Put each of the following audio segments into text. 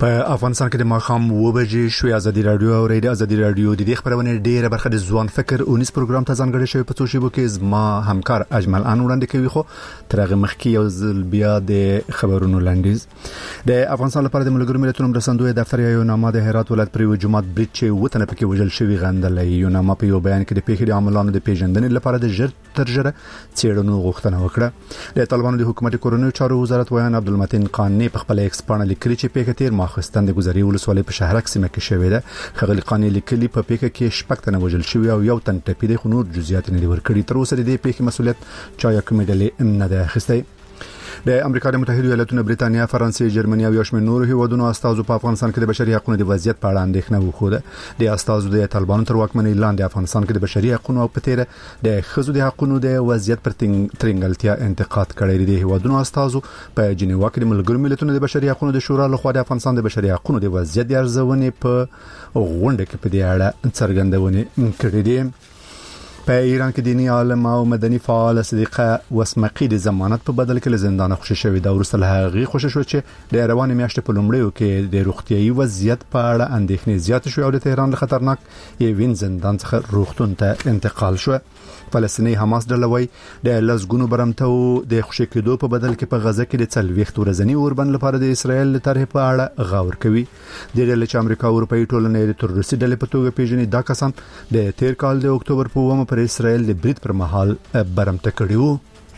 په افغانستان کې د ماښام 2 شوې ازادي رادیو او ریډیو ازادي رادیو د دې خبرونه ډیره برخه د ځوان فکر 19 پروګرام ته ځانګړی شوی په توشیبو کې زما همکار اجمل ان وړاندې کوي خو ترغه مخکې یو ځل بیا د خبرونو لاندیز د افغانستان لپاره د ملګرو ملتونو مرستندوی دفتر یو نامه د هرات ولایت پر جمعات بریټ چې وطن پکې وجل شوی غندلې یو نامه په یو بیان کې د پیښې د عملانو د پیژندنې لپاره د ژر تر ژره څېړنو غوښتنه وکړه د طالبانو د حکومت کورونو چارو وزارت ویان عبدالمتین قانی په خپل ایکس پاڼه لیکلي چې پیښه تیر ماخستن د گذري ولسوالۍ په شهرک سیمه کې شوې ده خغلی قانی لیکلي په پیښه کې شپږ تنه وژل شوی او یو تن ټپي دی خو نور جزئیات نه ورکړي تر اوسه د دې پیښې مسولیت چا یو کومېدلې نه ده اخیستی د امریکا د متحده ایالاتونو بریتانیا فرانسې جرمني او یو شمېر نور هیوادونو استازو په افغانستان کې د بشري حقوقو د وضعیت په اړه اندېښنه وښوده د استازو د طالبانو تر واکمنۍ لاندې افغانستان کې د بشري حقوقو او په تیر د خزو د حقوقو د وضعیت پر ترنګلتیا انتقاد کړی دی هیوادونو استازو په جنیوا کې د ملګرو ملتونو د بشري حقوقو د شورا لخوا د افغانستان د بشري حقوقو د وضعیت د ارزونې په غونډه کې په دې اړه څرګندونه کړې ده په ایران کې دینی عالم او مدني فعال صدیقه وسمقی د ضمانت په بدل کې له زندان خوشی شوی دا ورسته له هغه خوشی شو چې د رواني میاشتې په لومړیو کې د روغتيایي وضعیت په اړه اندېښنې زیات شو او د تهران له خطرناک یوین زندان څخه روغتون ته انتقال شو فلسطینی حماس ډلوي د لزګونو برمتو د خوشی کېدو په بدل کې په غزه کې د څلويخت ورځنی اوربند لپاره د اسرایل طرح په اړه غور کوي د ډلې چې امریکا او اروپאי ټولنې د تروریستي ډلې په توګه پیژني دا کسان د تیر کال د اکتوبر په 1 پر اسرائیل د بریټ پر مهال برمته کړیو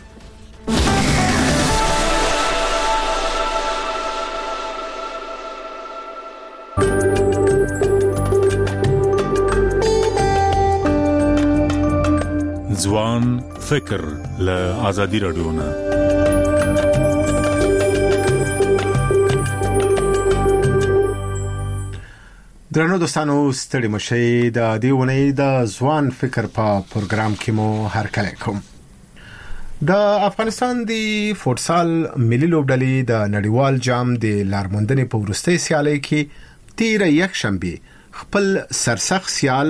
ځوان فکر له ازادي رادیو نه درنو دوستانو ستړي مشي د دیونې د ځوان فکر په پروګرام کې مو هرکلی کوم د افغانستان د فوټسال ملي لوبډلې د نړیوال جام د لارموندنې په وروستۍ سیالۍ کې تیر یک شنبه خپل سرسخت سیال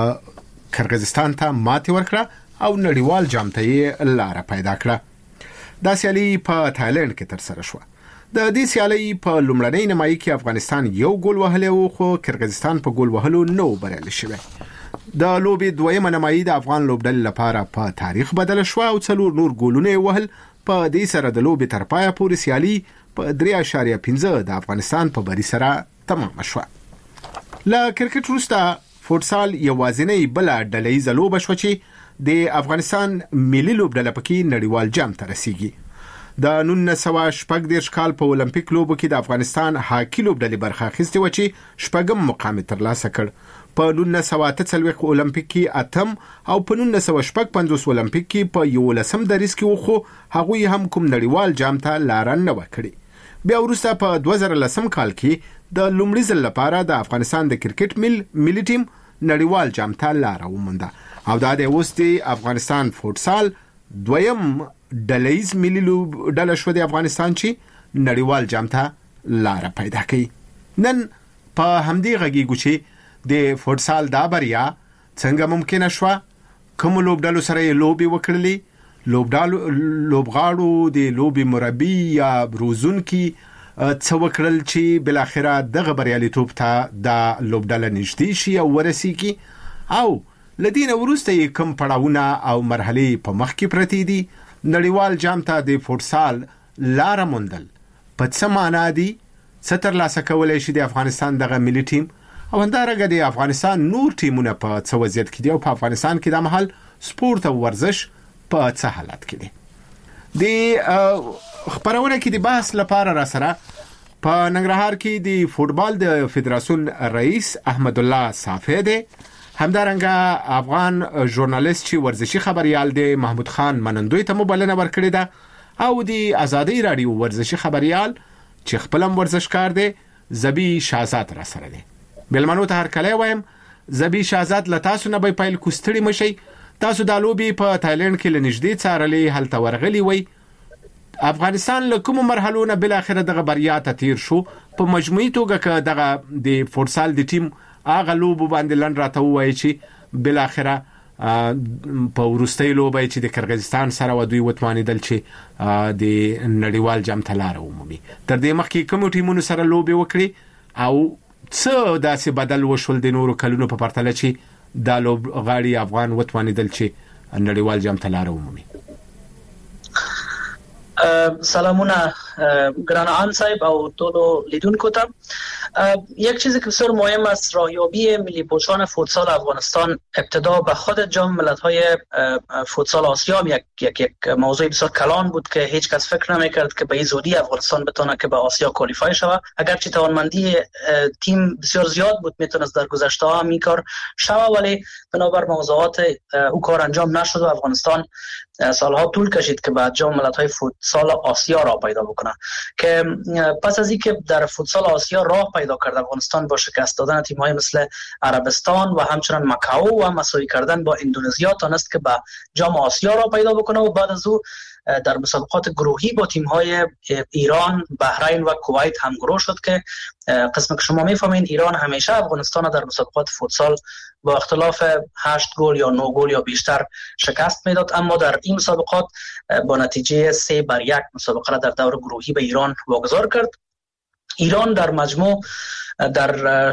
کرغیزستان ته ماتې ورکړه او نړیوال جام ته لار پیدا کړه دا سیالي په تایلند کې تر سره شوه د دې سیالۍ په لومړنۍ نیمایي کې افغانستان یو ګول وهلی او خو کرغیزستان په ګول وهلو نو بریالی شوی د لوبې دویمه نیمایي د افغان لوبډلې لپاره په تاریخ بدل شو او څلور نور ګولونه وهل په دې سره د لوبې تر پایه پورې سیالي په 3.15 د افغانستان په بری سره تمام شو له کرکټ وروسته فوټسال یوازینی بل ډلهیزه لوبه شو چې د افغانستان ملي لوبډله پکې نړیوال جام ته رسیږي د 1914 کال په اولمپیک لوبو کې د افغانستان هاکی لوبډلې برخه اخیستې و چې شپږم مقام ترلاسه کړ په 1943 اولمپیک کې اتم او په 1955 اولمپیک کې په 11 دریس کې وخو هغوی هم کوم نړیوال جام ته لار نه وکړي بیا وروسته په 2010 کال کې د لومړي ځل لپاره د افغانستان د کرکټ ملي ټیم نړیوال جام ته لار ومونده او دا د اوس د افغانستان فوټسال دویم ډلهیز ملي ډله شو د افغانستان چې نړیوال جام ته لار پیدا کړي نن په همدې غږیږو چې د فوټسال دا بریا څنګه ممکنه شو کوم لوبډالو سره لوبي وکړلې لوبغاړو د لوبي مربي یا روزونکي څو وکړل چې بل اخره دغه بریالیتوب ته د لوبډاله نږدې شي او ورسیږي او لدین وروسته کوم پړاوونه او مرحله په مخ کې پرتی دي نړیوال جام ته د فوټسال لار موندل په څه معنا دي ستر لاسه کولای شي د افغانستان دغه ملي ټیم او همدارنګه د افغانستان نور ټیمونه په څه وضعیت کې دي او په افغانستان کې د محل سپورت او ورزش په څه حالت کې دي د خبرونه کې د بحث لپاره را سره په ننګرهار کې د فوټبال د فدراسیون رئیس احمد الله صافی دی همدارنګه افغان ژورنالیست چې ورزشي خبريال دی محمود خان منندوی ته مبلنه ورکړی ده او د ازادي رادیو ورزشي خبريال چې خپلم ورزشکار دی زبی شاهزاد را سره دی بلمنو ته هر کله وایم زبی شاهزاد لتاسو نه به پایل کوستړي مشي تاسو د لوبي په تایلند کې لنږدې څارلې هلته ورغلی وي افغانستان له کوم مرحلو نه بل اخره دغه بریا ته تیر شو په مجموعي توګه که دغه د فوټسال د ټیم اغه لوب باندې لن راته وایي چې بل اخره په ورستۍ لوبه چې د کرغیزستان سره ودوی وتوانیدل چې د نړیوال جام ته لار ومومي تر دې مخکې کوم ټیمونو سره لوبي وکړي او څه داسې بدل وشول د نورو کلونو په پرتله چې د لوبغاړي افغان وتوانیدل چې نړیوال جام ته لار ومومي؟ سلامونه گرانان صاحب او ټولو لیدونکو ته. یک چیزی که بسیار مهم است، راهیابی ملی پوشان فوتسال افغانستان ابتدا به خود جام ملت‌های فوتسال آسیا یک موضوع بسیار کلان بود که هیچ کس فکر نمی‌کرد که به این زودی افغانستان بتونه که به آسیا کوالیفای شود. اگرچه توانمندی تیم بسیار زیاد بود، میتونست در گذشته ها این کار شود، ولی بنابر موضوعات او کار انجام نشد و افغانستان سالها طول کشید که بعد جام ملت‌های فوتسال آسیا را پیدا بکنه. که پس از اینکه در فوتسال آسیا راه پیدا کرد افغانستان با شکست دادن تیم‌های مثل عربستان و همچنان مکائو و مساوی کردن با اندونزیا تونست که به جام آسیا را پیدا بکنه و بعد از او در مسابقات گروهی با تیم‌های ایران، بحرین و کویت هم گروه شد که قسم که شما می‌فهمین ایران همیشه افغانستان در مسابقات فوتسال با اختلاف 8 گل یا 9 گل یا بیشتر شکست میداد، اما در این مسابقات با نتیجه 3-1 مسابقه را در دور گروهی به ایران واگذار کرد. ایران در مجموع در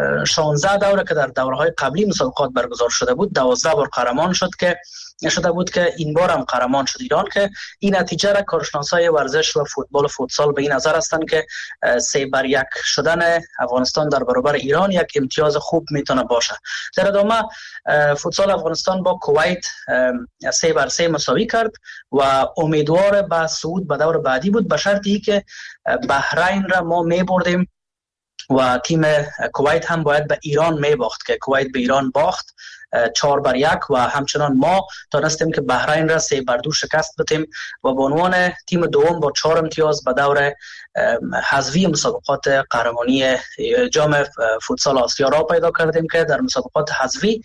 16 دوره که در دوره‌های قبلی مسابقات برگزار شده بود 12 بار قهرمان شده بود که این بار هم قهرمان شد ایران، که این نتیجه را کارشناسای ورزش و فوتبال و فوتسال به این نظر هستند که 3-1 شدن افغانستان در برابر ایران یک امتیاز خوب میتونه باشه. در ادامه فوتسال افغانستان با کویت 3-3 مساوی کرد و امیدوار به صعود به دور بعدی بود، به شرطی که بحرین را ما میبردیم و تیم کویت هم باید به ایران میباخت که کویت به ایران باخت 4-1 و همچنان ما تونستیم که بحرین را 3-2 شکست بدیم و به عنوان تیم دوم با 4 امتیاز به دور حذفی مسابقات قهرمانی جام فوتسال آسیا را پیدا کردیم که در مسابقات حذفی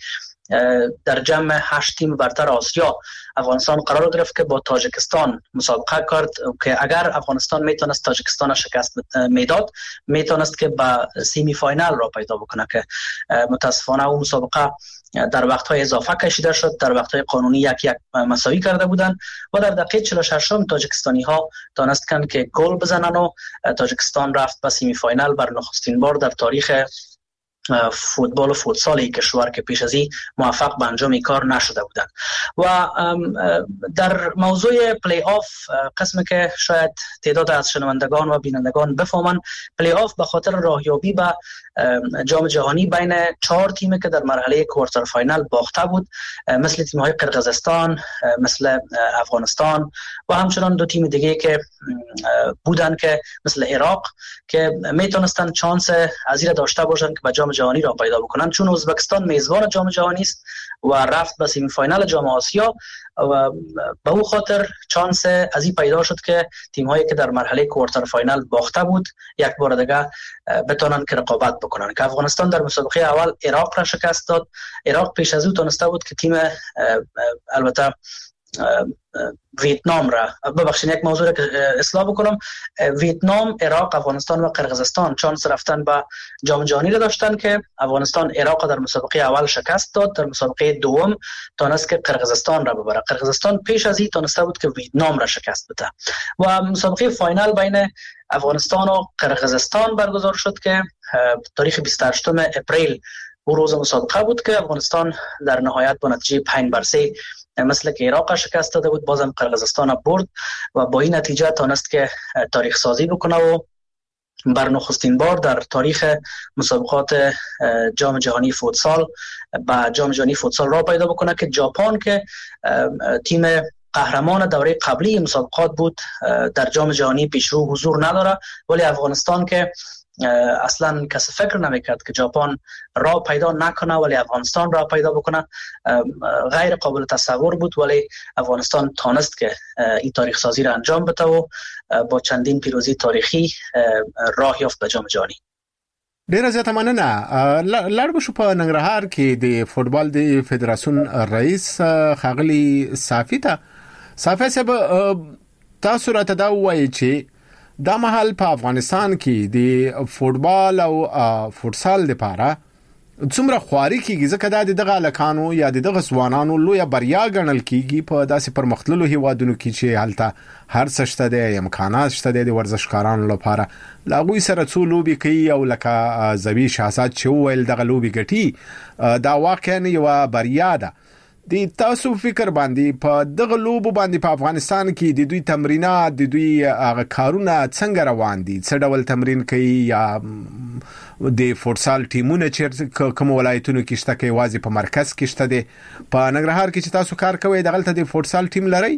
در جمع 8 تیم برتر آسیا افغانستان قرار گرفت که با تاجیکستان مسابقه کرد که اگر افغانستان میتونست تاجیکستان شکست میداد میتونست که به سیمی فاینال را پیدا بکنه، که متاسفانه اون مسابقه در وقت‌های اضافه کشیده شد، در وقت‌های قانونی 1-1 مساوی کرده بودند و در دقیقه 46 تاجیکستانی‌ها تونستند که گل بزنن و تاجیکستان رفت به سیمی فاینال بر نخستین بار در تاریخ فوتبال و فوتسالی کشور که پیش از این موفق به انجام این کار نشده بودند. و در موضوع پلی آف، قسمی که شاید تعداد از شنوندگان و بینندگان بفهمن، پلی آف به خاطر راهیابی به جام جهانی بین 4 تیمی که در مرحله کوارتر فاینال باخته بود، مثل تیم‌های قرقیزستان، مثل افغانستان و همچنان 2 تیم دیگه که بودن که مثل عراق، که میتونستن چانس از این داشته باشن که به جام جهانی را پیدا بکنن، چون ازبکستان میزبان جام جهانی است و رفت به سیمی فاینال جام آسیا و به اون خاطر چانس از این پیدا شد که تیم‌هایی که در مرحله کوارتر فاینال باخته بود یک بار دیگه بتونن که رقابت بکنن. که افغانستان در مسابقه اول عراق را شکست داد. عراق پیش از او تونسته بود که تیم البته ویتنام را، ببخشید یک موضوع را که اصلاح بکنم، ویتنام، عراق، افغانستان و قرقیزستان چانس رفتن به جام جهانی را داشتن که افغانستان عراق در مسابقه اول شکست داد، در مسابقه دوم تونست که قرقیزستان را ببره. قرقیزستان پیش از این تونسته بود که ویتنام را شکست بده و مسابقه فاینال بین افغانستان و قرقیزستان برگزار شد که تاریخ 28 اپریل او روز مسابقه بود که افغانستان در نهایت با نتیجه 5-3 مثل که عراق شکست داده بود، بازم قرقیزستان برد و با این نتیجه تونست که تاریخ سازی بکنه و بر نخستین بار در تاریخ مسابقات جام جهانی فوتسال با جام جهانی فوتسال را پیدا بکنه که ژاپن که تیم قهرمان دوره قبلی مسابقات بود در جام جهانی پیشرو حضور نداره، ولی افغانستان که اصلا کسی فکر نمیکرد که ژاپن را پیدا نکنه ولی افغانستان را پیدا بکنه، غیر قابل تصور بود، ولی افغانستان تانست که این تاریخ سازی را انجام بده و با چندین پیروزی تاریخی راه یافت به جام جهانی. ډیره زیاته مننه. لړ بشو په ننګرهار کې د فوتبال د فدراسیون رئیس ښاغلي صافي صاحب تاسو راته دا وایي چې دا مهال په افغانستان کې د فوتبال او فوتسال لپاره څومره خواري کیږي ځکه دغه لکانو یا دغه ځوانانو لوی بریا ګڼل کیږي په داسې پرمختللو هیوادونو کې چې حالت هر څه شته د امکانات شته د ورزشکارانو لپاره لاغوي سره څو لوبي کوي او لکه زوی شاهزاد چې ویل دغه لوبي ګټي دا واقعا یو بریا ده. د تاسو فکر باندې په دغه لوبو باندې په افغانستان کې د دوی تمرینات د دوی هغه کارونه څنګه روان دي؟ څه ډول تمرین کوي یا د فوتسال ټیمونه چې کوم ولایتونو کې شته کې واځي په مرکز کې شته دي په ننګرهار کې چې تاسو کار کوئ دغلته د فوتسال ټیم لري؟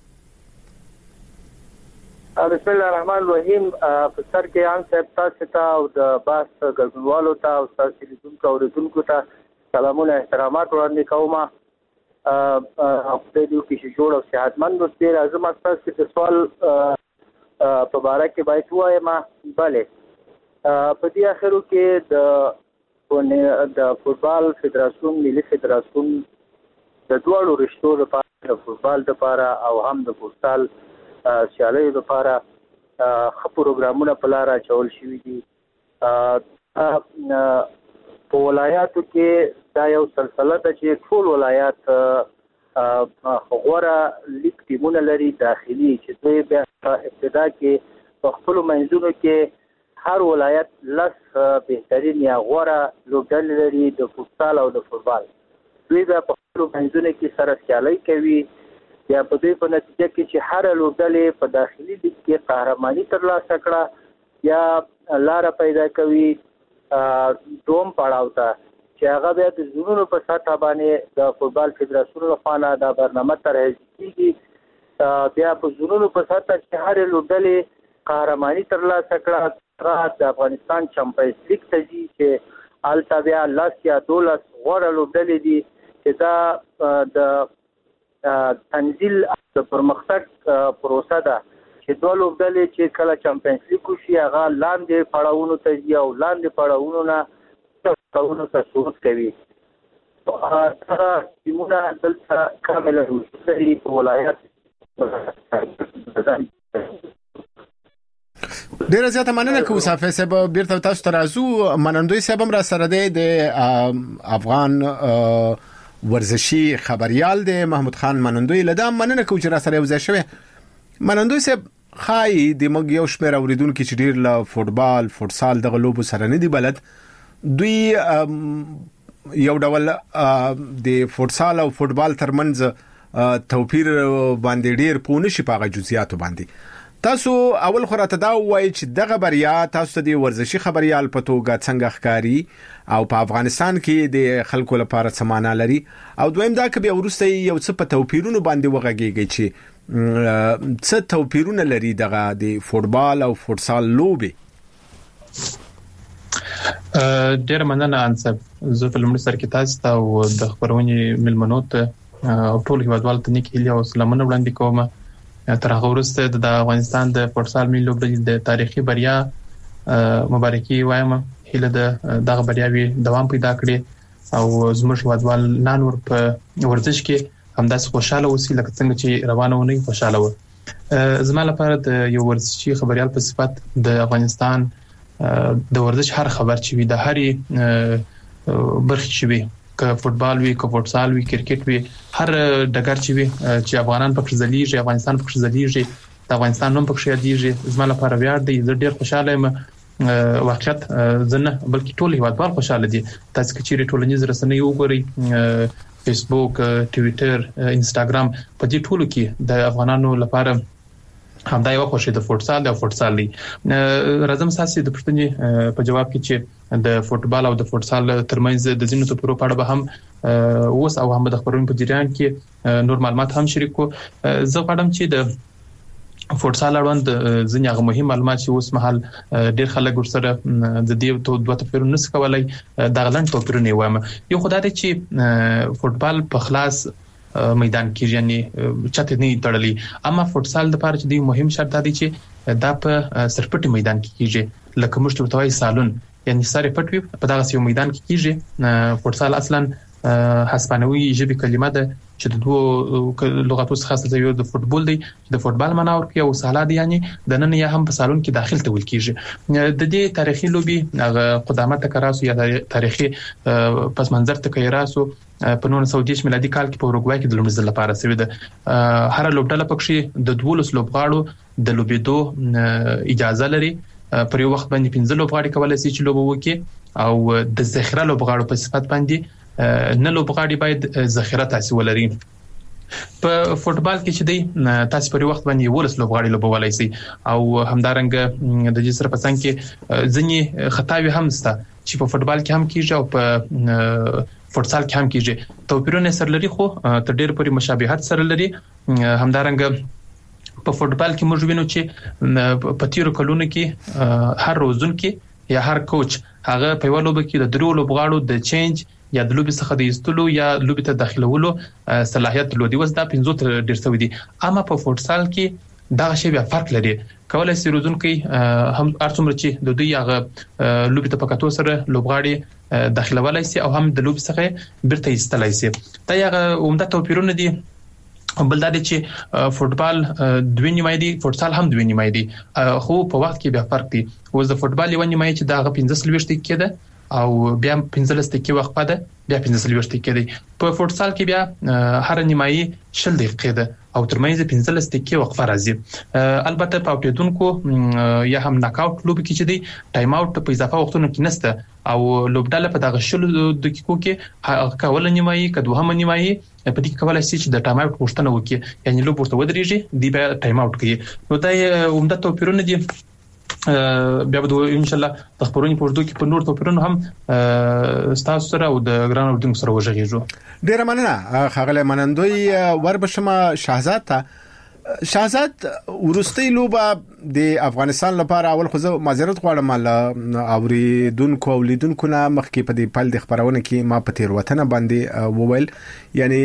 بسم الله الرحمن الرحیم. په سر کې ان صاحب تاسو ته او د باس ګډونوالو ته او تاسو لیدونکو او اوریدونکو ته سلامونه احترامات وړاندې کوم. خدای دې وکړي چې جوړ او صحتمند اوسئ. راځم تاسو ته سوال په باره کې باید وایم. بله په دې اخرو کې د فوتبال فدراسیون ملي فدراسیون د دوړو رشتو لپاره د فوتبال لپاره او هم د فوتسال سیالیو لپاره ښه پروګرامونه په لاره اچول شوي دي. په ولایاتو کې دا یو سلسله ده چې ټول ولایات غوره لیګ ټیمونه لري داخلي چې دوی بیا ابتدا کې په خپلو منځونو کې هر ولایت لس بهترین یا غوره لوبډلې لري د فوتسال او د فوتبال. دوی بیا په خپلو منځونو کې سره سیالۍ کوي یا په دوی په نتیجه کې چې هر لوبډلې په داخلي لیګ کې قهرماني ترلاسه کړه یا لاره پیدا کوي دوم پړاو ته چې هغه بیا د زونونو په سطح باندې د فوتبال فدراسیون لخوا دا برنامه طرح کیږي. بیا په زونونو په سطح چې هر لوبډلې قهرماني ترلاسه کړه د افغانستان چمپیونز لیګ ته ځي چې هلته بیا 10 یا 12 غوره لوبډلې دي چې دا د تنزیل د پرمختګ پروسه ده چې دوه لوبډلې چې کله چمپیونز لیګ وشي هغه لاندې پړاوونو ته ځي او لاندې پړاوونو نه ته صعود کوي. هغه ټیمونه دلته کامله لري په ولایت. ډیره زیاته مننه کوم صافی صاحب. بیرته تاسو ته راځو. منندوی صاحب هم را سره دی د افغان ورزشي خبريال دی محمود خان منندوی. لدام مننه کوم چې را سره یو ځای شوی. منندوی صاحب خای د موږ یو شمېر اوریدونکو چې ډیر له فوتبال فوتسال دغه لوبو سره نه دی بلد. دوی یو ډول د فوتسال او فوتبال ترمنځ توپیر باندې ډیر پونه شي په جزئیات باندې. تاسو اول خو راته دا وایي چې دغه بریا تاسو ته د ورزشي خبريال په توګه څنګه ښکاری او په افغانستان کې د خلکو لپاره څه معنا لري او دویم دا که بیا ورسته یو څه په توپیرونو باندې وغږیږي چې څه توپیرونه لري دغه د فوتبال او فوتسال لوبي. ډیر مننه انصب. زه په لومړي سر کې تاسو ته او د خبرونې ملمنو ته او ټول هیوادوالو ته نیک هیله او سلامونه وړاندې کوم. تر هغه وروسته د افغانستان د فوتسال ملي لوبډلې د تاریخي بریا مبارکي وایم. هیله دغه بریاوي دوام پیدا کړي او زموږ هیوادوال نور په ورزش کې همداسې خوشاله اوسي لکه څنګه چې روانه ونی خوشاله و. زما لپاره د یو ورزشي خبريال په صفت د افغانستان د ورزش هر خبر چې وي د هري برخه چې وي که فوتبال وي که فوتسال وي کرکټ وي هر ډګر چې وي چې افغانان پکې ځلیږي افغانستان پکې ځلیږي د افغانستان نوم پکې یادېږي. زما لپاره ویاړ دی. زه ډیر خوشاله یم. واقعیت زنه بلکې ټول هیوادوال خوشاله دي. تاسو چې ټولنیز رسنۍ وګورئ فیسبوک ټویټر انستګرام په دې ټولو کې د افغانانو لپاره همدا یو خوشي د فوتسال او فوتسال دی. راځم ساسي د پښتنې په جواب کې چې د فوتبال او د فوتسال ترمنځ د ځینو توپیرو په اړه به هم اوس او هم د خبرونو په جریان کې نور معلومات هم شریکو. زه غواړم چې د فوتسال اړوند ځینې مهم معلومات چې اوس مهال ډیر خلک ورسره د دې دوه توپیرونو نس کولای د غلند توپیرونه وایم. یو خدای ته چې فوتبال په خلاص میدان کې یعنی چته نه تړلې اما فوتسال د لپاره چې دی مهم شرط دی چې دا په سرپټي میدان کې کیږي لکه موږ ته وایي سالون یعنی سره پټوي په دغه یو میدان کې کیږي. فوتسال اصلا هسپانوي ژبه کلمه ده چې د دوه لغاتو څخه یو د فوتبال دی د فوتبال معنا ورکوي او سالا دی یعنی د نن یا هم په سالون کې داخل ته ول کیږي د دې تاریخي لوبي قدامت کراسو یا تاریخي پس منظر ته کیراسو په 1910 میلادي کال کې په اوروګوای کې د لومړي ځل لپاره سوي ده هر لوبډله پکې د 12 لوبغاړو د لوبېدو اجازه لري پر یو وخت باندې 15 لوبغاړي کولای شي چې لوب وکړي او د ذخیره لوبغاړو په صفت باندې نه لوبغاړي باید ذخیره تاسو ولري په فوتبال کې چې دی تاسو پر وخت باندې ولس لوبغاړي لوبولای شي او همدارنګ د دې سره په څنګه کې ځنی خطاوي هم ستا چې په فوتبال کې هم کیږي او په فوتسال کې هم کیږي توپیرونه سره لري خو تر ډېر پورې مشابهت سره لري همدارنګ په فوتبال کې موږ وینو چې په تیرو کلونو کې هر روزون کې یا هر کوچ هغه په ولوب کې د درو لوبغاړو د چینج یا د لوبي څخه د ایستلو یا لوبي ته داخلولو صلاحیت لودي وس دا 15 تر ډیر سوي دي اما په فوتسال کې دا شی بیا فرق لري کولای شي روزونکي هم ارڅومره چې د دوی هغه لوبي ته پکاتو سره لوبغاړي داخلولای شي او هم د لوبي څخه برته ایستلای شي دا یو عمده توپیرونه دي بل دا چې فوتبال دوه نیمه دي فوتسال هم دوه نیمه دي خو په وخت کې بیا فرق دي وز د فوتبال یو نیمه چې دا 15 لويشت کېده او بیا 15 دقیقې وخت پاده بیا 15 دقیقې دی په فوتسال کې بیا هر نیمایي 10 دقیقې ده او ترمنځ 15 دقیقې وقفه راځي البته په اوټیدونکو یا هم ناک اوټ لوب کې چې دی ټایم اوټ په اضافه وختونو کې نسته او لوبډاله په دغه 10 دقیقو کې کول نیمایي کدوهم نیمایي په دې کولای شي چې د ټایم اوټ غوښتنه وکړي یعنی لوب ورته ودرېږي دی به ټایم اوټ کوي نو دا عمده توپیرونه دي بیا به ان شاء الله د خبرونې په وړاندې کې په نور توپیرونو هم تاسو سره او د ګران اردن سره وژغېږو ډیر مننه خغله منندوی وربشمه شهزاد ورستي لوبه د افغانستان لپاره اول خو معذرت غواړم ل اوریدونکو او لیدونکو نه مخکې په دې پل د خبرونه کې ما په تیر وطن باندې وویل یعنی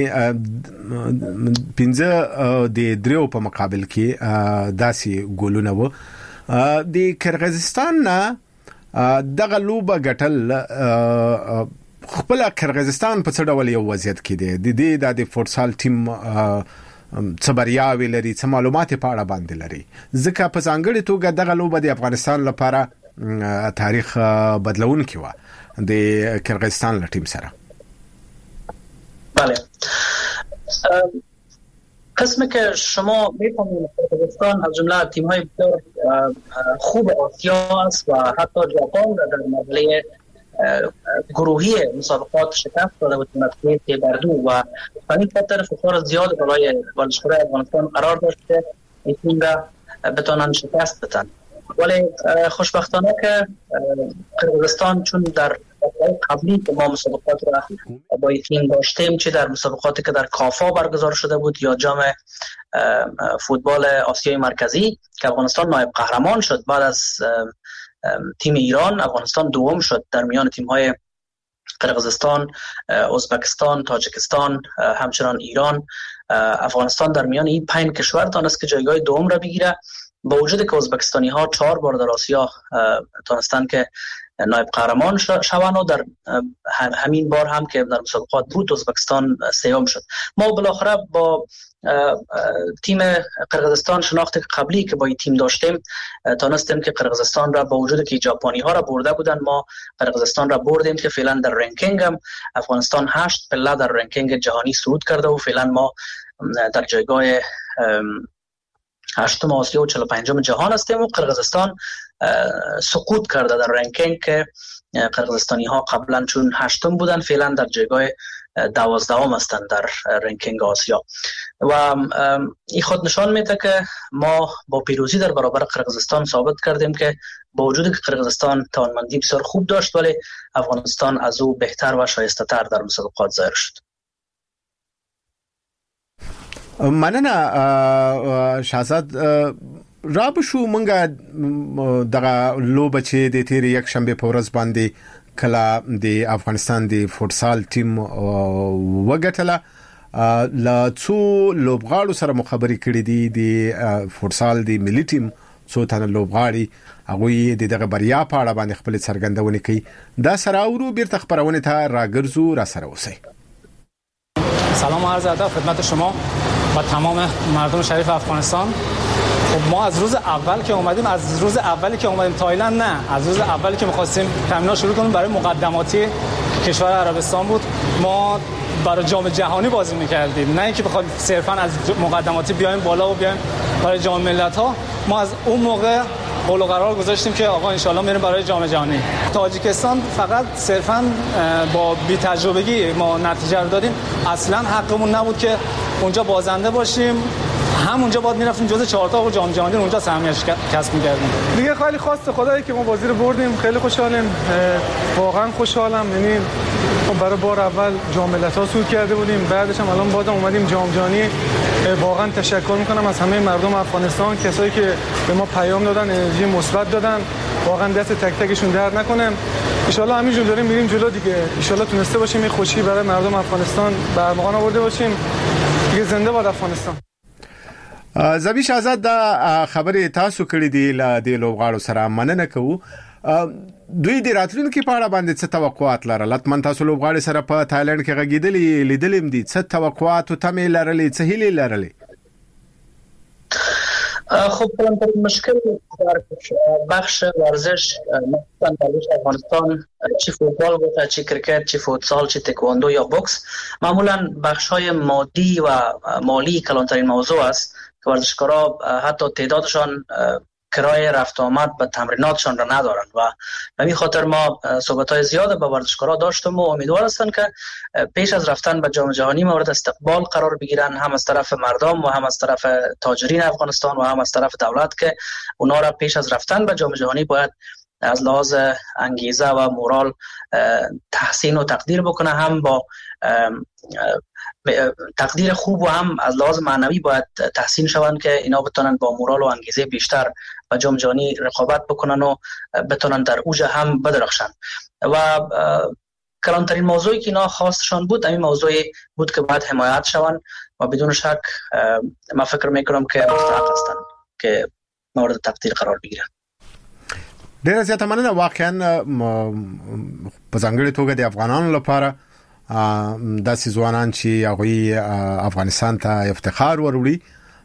15 د دریو په مقابل کې داسي ګولونه وو د کرغیزستان نه دغه لوبه ګټل خپل کرغیزستان په څه ډول یو وضعیت کې دی د فوتسال ټیم خبرياوي لري څه معلومات په اړه باندې لري ځکه په ځانګړي توګه دغه لوبه د افغانستان لپاره تاریخ بدلون کې و د کرغیزستان له ټیم سره بله قسمی که شما می‌فهمید کرغیزستان از جمله تیم‌های بسیار خوب آسیا است و حتی ژاپن در مرحله گروهی مسابقات شکست داده بود نتیجه بردو و همین خاطر فشار زیاد برای ورزشکاران افغانستان قرار داشت که این تیم را بتوانند شکست بدن ولی خوشبختانه که کرغیزستان چون در قبلی که ما مسابقات را با این تیم داشتیم چه در مسابقاتی که در کافا برگزار شده بود یا جام فوتبال آسیای مرکزی که افغانستان نایب قهرمان شد بعد از تیم ایران افغانستان دوم شد در میان تیم‌های قرقیزستان، ازبکستان، تاجیکستان همچنان ایران افغانستان در میان این 5 کشور تونست که جایگاه دوم را بگیره با وجود که ازبکستانی ها 4 بار در آسیا تونستن که نایب قهرمان شوند و در همین بار هم که در مسابقات بود ازبکستان سوم شد. ما بالاخره با تیم قرقیزستان شناخت قبلی که با این تیم داشتیم تونستیم که قرقیزستان را با وجود که ژاپنی ها را برده بودن ما قرقیزستان را بردیم که فعلا در رنکینگ هم افغانستان 8 پله در رنکینگ جهانی صعود کرده و فعلا ما در جایگاه 8 آسیا و 45 جهان هستیم و قرقیزستان سقوط کرده در رنکینگ که قرقیزستانی ها قبلا چون 8 بودن فعلا در جایگاه 12 هستند در رنکینگ آسیا و این خود نشان میده که ما با پیروزی در برابر قرقیزستان ثابت کردیم که با وجود که قرقیزستان توانمندی بسیار خوب داشت ولی افغانستان از او بهتر و شایسته تر در مسابقات ظاهر شد. مننه شهزاد رابشو منګه دغه لوبه چې د تیر یک شنبه په ورځ باندې کله د افغانستان د فوتسال ټیم وګټله لا څو لوبغاړو سره مخابري کړې دي د فوتسال د ملي ټیم څو تنه لوبغاړي هغه دغه بریا په اړه باندې خپل څرګندونه کوي دا سره ورو بیرته خبرونه ته راګرځو را سره اوسئ. سلام عرض ادب خدمت شما و تمام مردم شریف افغانستان. خب ما از روز اول که اومدیم، از روز اولی که اومدیم تایلند، نه از روز اولی که می‌خواستیم تمرینات شروع کنیم برای مقدماتی کشور عربستان بود. ما برای جام جهانی بازی می‌کردیم، نه اینکه بخوایم صرفاً از مقدماتی بیایم بالا و بیایم برای جام ملت‌ها. ما از اون موقع قول و قرار گذاشتیم که آقا ان شاءالله میریم برای جام جهانی. تاجیکستان فقط صرفاً با بی تجربگی ما نتیجه رو دادیم. اصلاً حقمون نبود که اونجا بازنده باشیم. همونجا باید میرفتیم جزء 4 تا و جام جهانی اونجا سهمیش کسب می‌کردیم. دیگه خیلی خواست خدایی که ما بازی رو بردیم. خیلی خوشحالیم، واقعا خوشحالم. یعنی برای بار اول جام ملت‌ها صعود کرده بودیم، بعدش هم الان بازم اومدیم جام جهانی. واقعا تشکر می‌کنم از همه مردم افغانستان، کسایی که به ما پیام دادن، انرژی مثبت دادن. واقعا دست تک تکشون درد نکنه. ان شاءالله همینجور داریم میریم جلو دیگه. ان شاءالله تونسته باشیم این خوشی برای مردم افغانستان برمغان آورده باشیم. دیگه زنده باد افغانستان. زبیش آزاد دا خبرې تاسو کړې دي ل دې لوبغاړو سره مننه کوو. دوی د راتلونکي په اړه باندې څه توقعات لرل؟ لطمن تاسو لوبغاړي سره په تایلند کې غږیدلې لیدلم دي، څه توقعات او تمې لرلې، څه هیلې لرلې؟ خب کلانترین مشکل در بخش ورزش مثلا در افغانستان، چی فوتبال باشه، چی کرکت، چی فوتسال، چی تکواندو یا بوکس، معمولا بخش های مادی و مالی کلانترین موضوع است که ورزشکارا حتی تعدادشان کرایه رفت آمد به تمریناتشان را ندارند و به این خاطر ما صحبت‌های زیاد با ورزشکارا داشتم و امیدوار هستند که پیش از رفتن به جام جهانی مورد استقبال قرار بگیرن، هم از طرف مردم و هم از طرف تاجرین افغانستان و هم از طرف دولت، که اونا را پیش از رفتن به جام جهانی باید از لحاظ انگیزه و مورال تحسین و تقدیر بکنه، هم با تقدیر خوب و هم از لحاظ معنوی باید تحسین شوند که اینا بتونن با مورال و انگیزه بیشتر با جام جهانی رقابت بکنن و بتونن در اوج هم بدرخشن. و کلانترین موضوعی که اینا خواستشان بود همین موضوعی بود که باید حمایت شوند و بدون شک ما فکر میکنم که مستحق هستن که مورد تقدیر قرار بگیرن. ډیره زیاته مننه. واقعا په ځانګړي توګه د افغانانو لپاره داسې ځوانان چې هغوی افغانستان ته افتخار وروړي،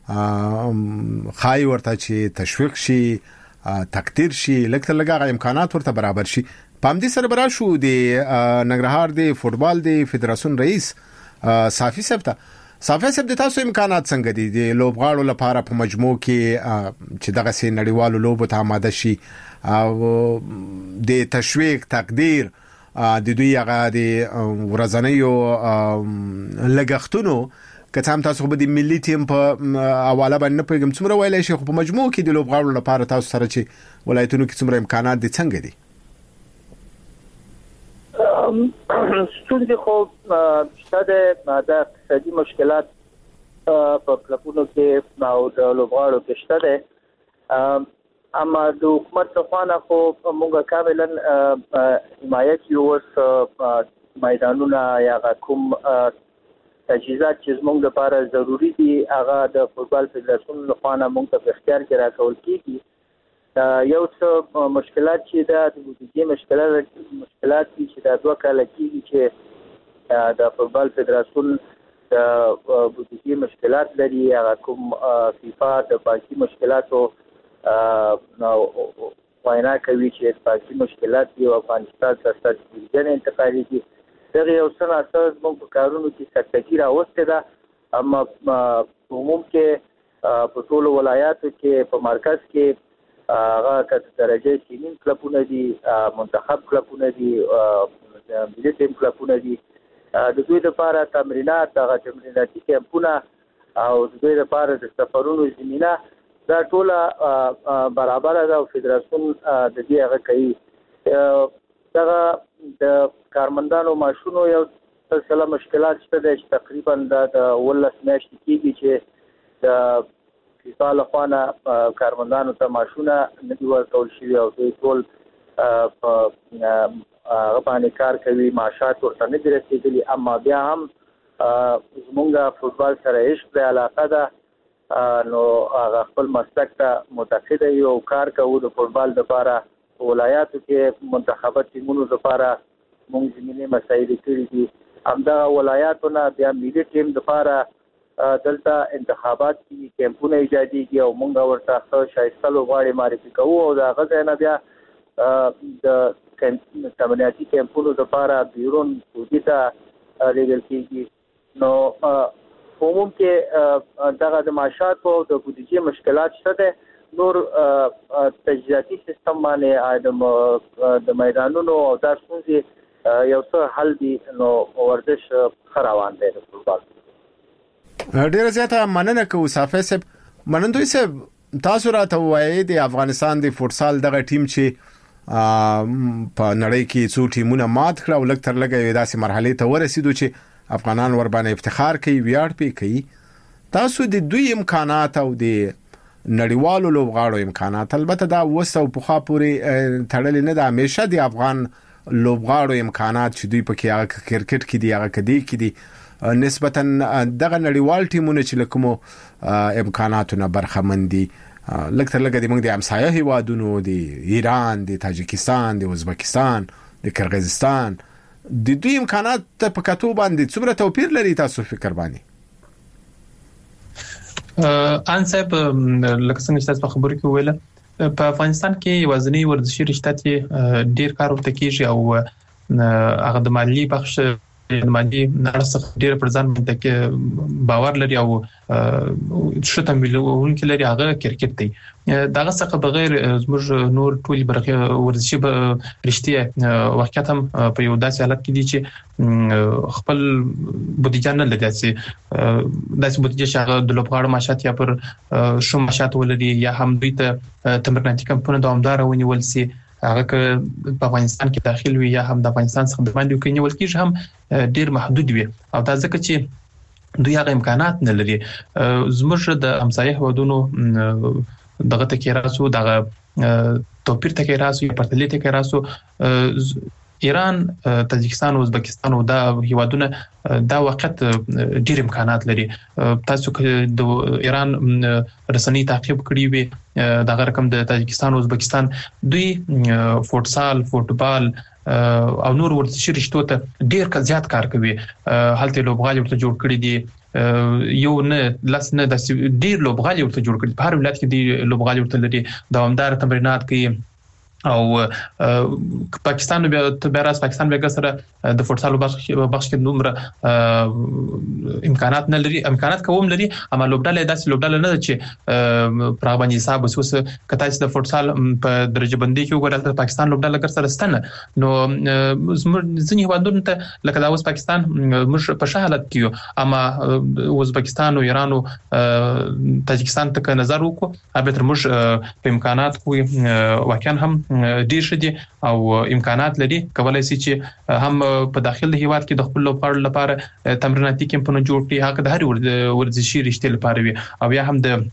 خای ورته چې تشویق شي، تقدیر شي، لکه لږه امکانات ورته برابر شي. په همدې سره برا شو د ننګرهار د فوتبال د فدراسیون رئیس صافي صاحب ته. صافي صاحب د تاسو امکانات څنګه دي د لوبغاړو لپاره په مجموع کې چې دغه سي نړیوالو لوبو ته آماده شي او د تشویق تقدیر د دوی هغه د ورځنیو لګښتونو که څنګه تاسو په دې ملي ټیم په حواله باندې پیغام څومره ویلای شي، خو په مجموع کې د لوبغاړو لپاره تاسو سره چې ولایتونو کې څومره امکانات دي څنګه دي؟ ستونزې خو شته د اقتصادي مشکلات په کلبونو کې او د لوبغاړو کې شته ده. اما د حکومت څخه خو موږ کاملا حمایت یو اوس میدانونه یا کوم تجهیزات چې موږ لپاره ضروری دي هغه د فوتبال فدراسیون لخوا موږ ته اختیار کې راکول کیږي. یو څه مشکلات چې د بودیجې مشکلات چې د 2 کال کېږي چې د فوتبال فدراسیون د بودیجې مشکلات لري، هغه کوم فیفا د باقي مشکلاتو وینا کوي چې باقي مشکلات دي او افغانستان سره ستاسو انتقالي دي. دغه یو څه اساس موږ په کارونو کې سکتګي راوسته ده، اما عموم کې په ټولو ولایاتو کې په مرکز کې هغه کته درجه سینین کلبونه دي، منتخب کلبونه دي، ملي ټیم کلبونه دي. د دوی لپاره تمرینات، هغه تمریناتي کمپونه او د دوی لپاره د سفرونو زمينه دا ټوله برابر ده او فدراسیون د دې هغه کوي. دغه د کارمندانو معاشونو یو سلسله مشکلات شته چې تقریبا د 18 میاشتې کېږي چې د فیفا لخوا نه کارمندانو ته معاشونه نه دي ورکول شوي او دوی ټول هغه باندې کار کوي، معاشات ورته نه دي رسېدلي. اما بیا هم زمونږ فوتبال سره عشق دی، علاقه ده، نو هغه خپل مسلک ته متعهد یو کار کوو د فوتبال لپاره. ولایاتو کې منتخبات ټیمونو لپاره موږ زمینه مسایل کړې دي همدا ولایتونه بیا ملي ټیم لپاره دلته انتخابات کې کیمپونه ایجادېږي او موږ ورته ښه شایسته لوبغاړي معرفي کوو او د هغه ځای نه بیا د تمریناتي کیمپونو لپاره بیرون سعودي ته لیږل کېږي. نو عموم کې دغه د معاشاتو او د بودیجې مشکلات شته دي. نور تجهیزاتي سیستم باندې د میدانونو او دا ستونزې یو څه حل دي. نو ورزش ښه روان دی د فوټبال. ډیره زیاته مننه کوم صافی صاحب. منندوی صاحب تاسو راته وایي د افغانستان د فوټسال دغه ټیم چې په نړۍ کې څو ټیمونه مات کړ او لکه تر لګي داسې مرحله ته ورسېدو چې افغانان ور باندې افتخار کوي ویاړ پی کوي. تاسو د دوی امکانات او د نړیوالو لوبغاړو امکانات البته دا وسو په خوا پورې تړلې نه ده. همیشه د افغان لوبغاړو امکانات چې دوی پکې هغه کرکټ کې دي هغه کې دي نسبتا دغه نړیوال ټیمونه چې لکه امکاناتونه برخمن دي لکه تر لګي موږ د همسایه هیوادونو د ایران د تاجکستان د ازبکستان د قرغیزستان د دوی امکانات په کتو باندې څومره توپیر لري تاسو فکر باندې؟ ان صاحب لکه څنګه چې تاسو په خبرو کې ویل په افغانستان کې وزنی ورزشي رشتات ډیر کار ورته کیږي او هغه د مالی بخش د مالی نړۍ ډیر پر ځان باندې باور لري او شته مليون کې لري هغه کرکټ دی. دغه څخه بغیر زموږ نور ټولي برخه ورزشي رشتیا واقعیت هم په یو داسې حالت کې دي چې خپل بودیجه نه لري داسې بودیجه چې د لوبغاړو معاشات یا پر شو معاشات ولري یا هم دوی ته تمریناتي کمپونه دوامدار ونیول سي هغه په افغانستان کې داخل وي یا هم د افغانستان څخه د باندې کوي نیول کېږي هم ډیر محدود وي او دا ځکه چې دوی هغه امکانات نه لري. زموږ د همسایه هیوادونو دغه تکراسو دغه توپیر تکراسو پرتلې تکراسو ایران تاجکستان او ازبکستان او دا هیوادونه دا وخت ډیر امکانات لري. تاسو د ایران رسنۍ تعقیب کړی وي دغه رقم د تاجکستان او ازبکستان دوی فوټسال فوټبال او نور ورزشي رشتو ته ډیر زیات کار کوي. هلته لوبغالي ورته جوړ کړی دي یو نه لاس نه د ډیر لوبغالي ورته جوړ کړی په هر ولایت کې دی لوبغالي ورته لري دوامدار تمرینات کوي او پاکستان بیا پاکستان بیا سره د فوټسال بخش کې دومره امکانات نه لري امکانات کوم لري اما لوبډاله داسې لوبډاله نه چې پر باندې حساب وسوس کته چې د فوټسال په درجه بندي کې وګورل پاکستان لوبډاله کر سره ستنه نو ځینې هیوادونو ته لکه دا اوس پاکستان موږ په شاهلت کې اما ازبکستان او ایران او تاجکستان ته نظر وکړو البته موږ په امکانات کوی واقعا هم ډیر شدي او امکانات لري کولای شي چې هم په داخل د هیواد کې د خپل لوبغاړو لپاره تمریناتي کمپونه جوړ کړي هغه د هر ورزشي رشتې لپاره وي او یا هم د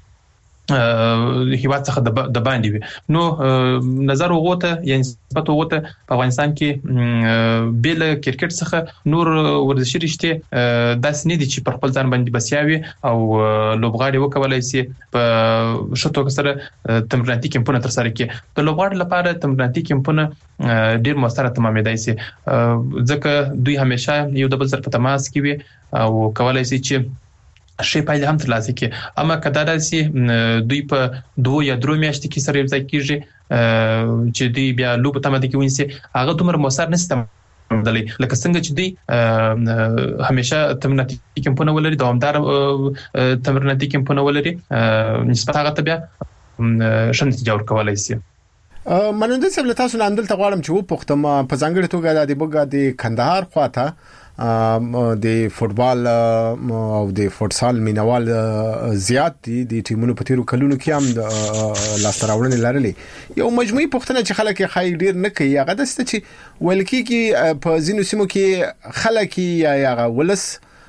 هیواد څخه د باندې وي نو نظر وغوته یعنی نسبت وغوته په افغانستان کې بل کرکټ څخه نور ورزشي رشتې داسې نه دي چې پر خپل ځان باندې بسیاوي او لوبغاړي وکولای شي په شتو سره تمریناتي کمپونه تر سره کې د لوبغاړو لپاره تمریناتي کمپونه ډیر موثره تمامېدای شي ځکه دوی همیشه یو د بل سره په تماس کې وي او کولای شي چې شي پایله هم ترلاسه کړي اما کدا داسي دوی په 2 یا 3 میاشتې کې سره ځای کېږي چې دوی بیا لوب ته مده کې ونسي هغه دومره موثر نشته دلی لکه څنګه چې دوی همیشه تمریناتي کمپونه ولري دوامدار تمریناتي کمپونه ولري نسبت هغه ته بیا شنه نتیجه ورکولای شي. مننده سم له تاسو لاندل ته غواړم چې و پختم په ځانګړي توګه د بوګا د کندهار خواته د فوټبال او د فوټسال مینوال زیات دي د ټیمونو په تیرو کلونو کې هم د لاستراوړنې لرلې یو مجموعي پښتنه چې خلک یې خای ډیر نه کوي هغه د ست چې ولکی کې په زینو سیمو کې خلک یا ولس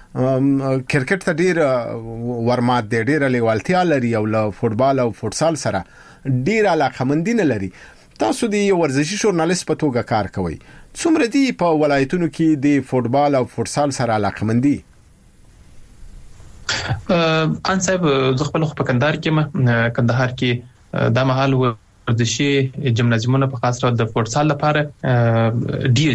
کرکټ ته ډیر ورمات دی ډیر لیوالتیا لري او له فوټبال او فوټسال سره ډیر علاقه مندینه لري. تاسو د ورزشي ژورنالیست په توګه کار کوئ څومره دي په ولایتونو کې د فوټبال او فوټسال سره علاقه مندي؟ ان صاحب زه خپل په کندهار کې د مهال ورزشي جمنازیمونه په خاص ډول د فوټسال لپاره ډیر دي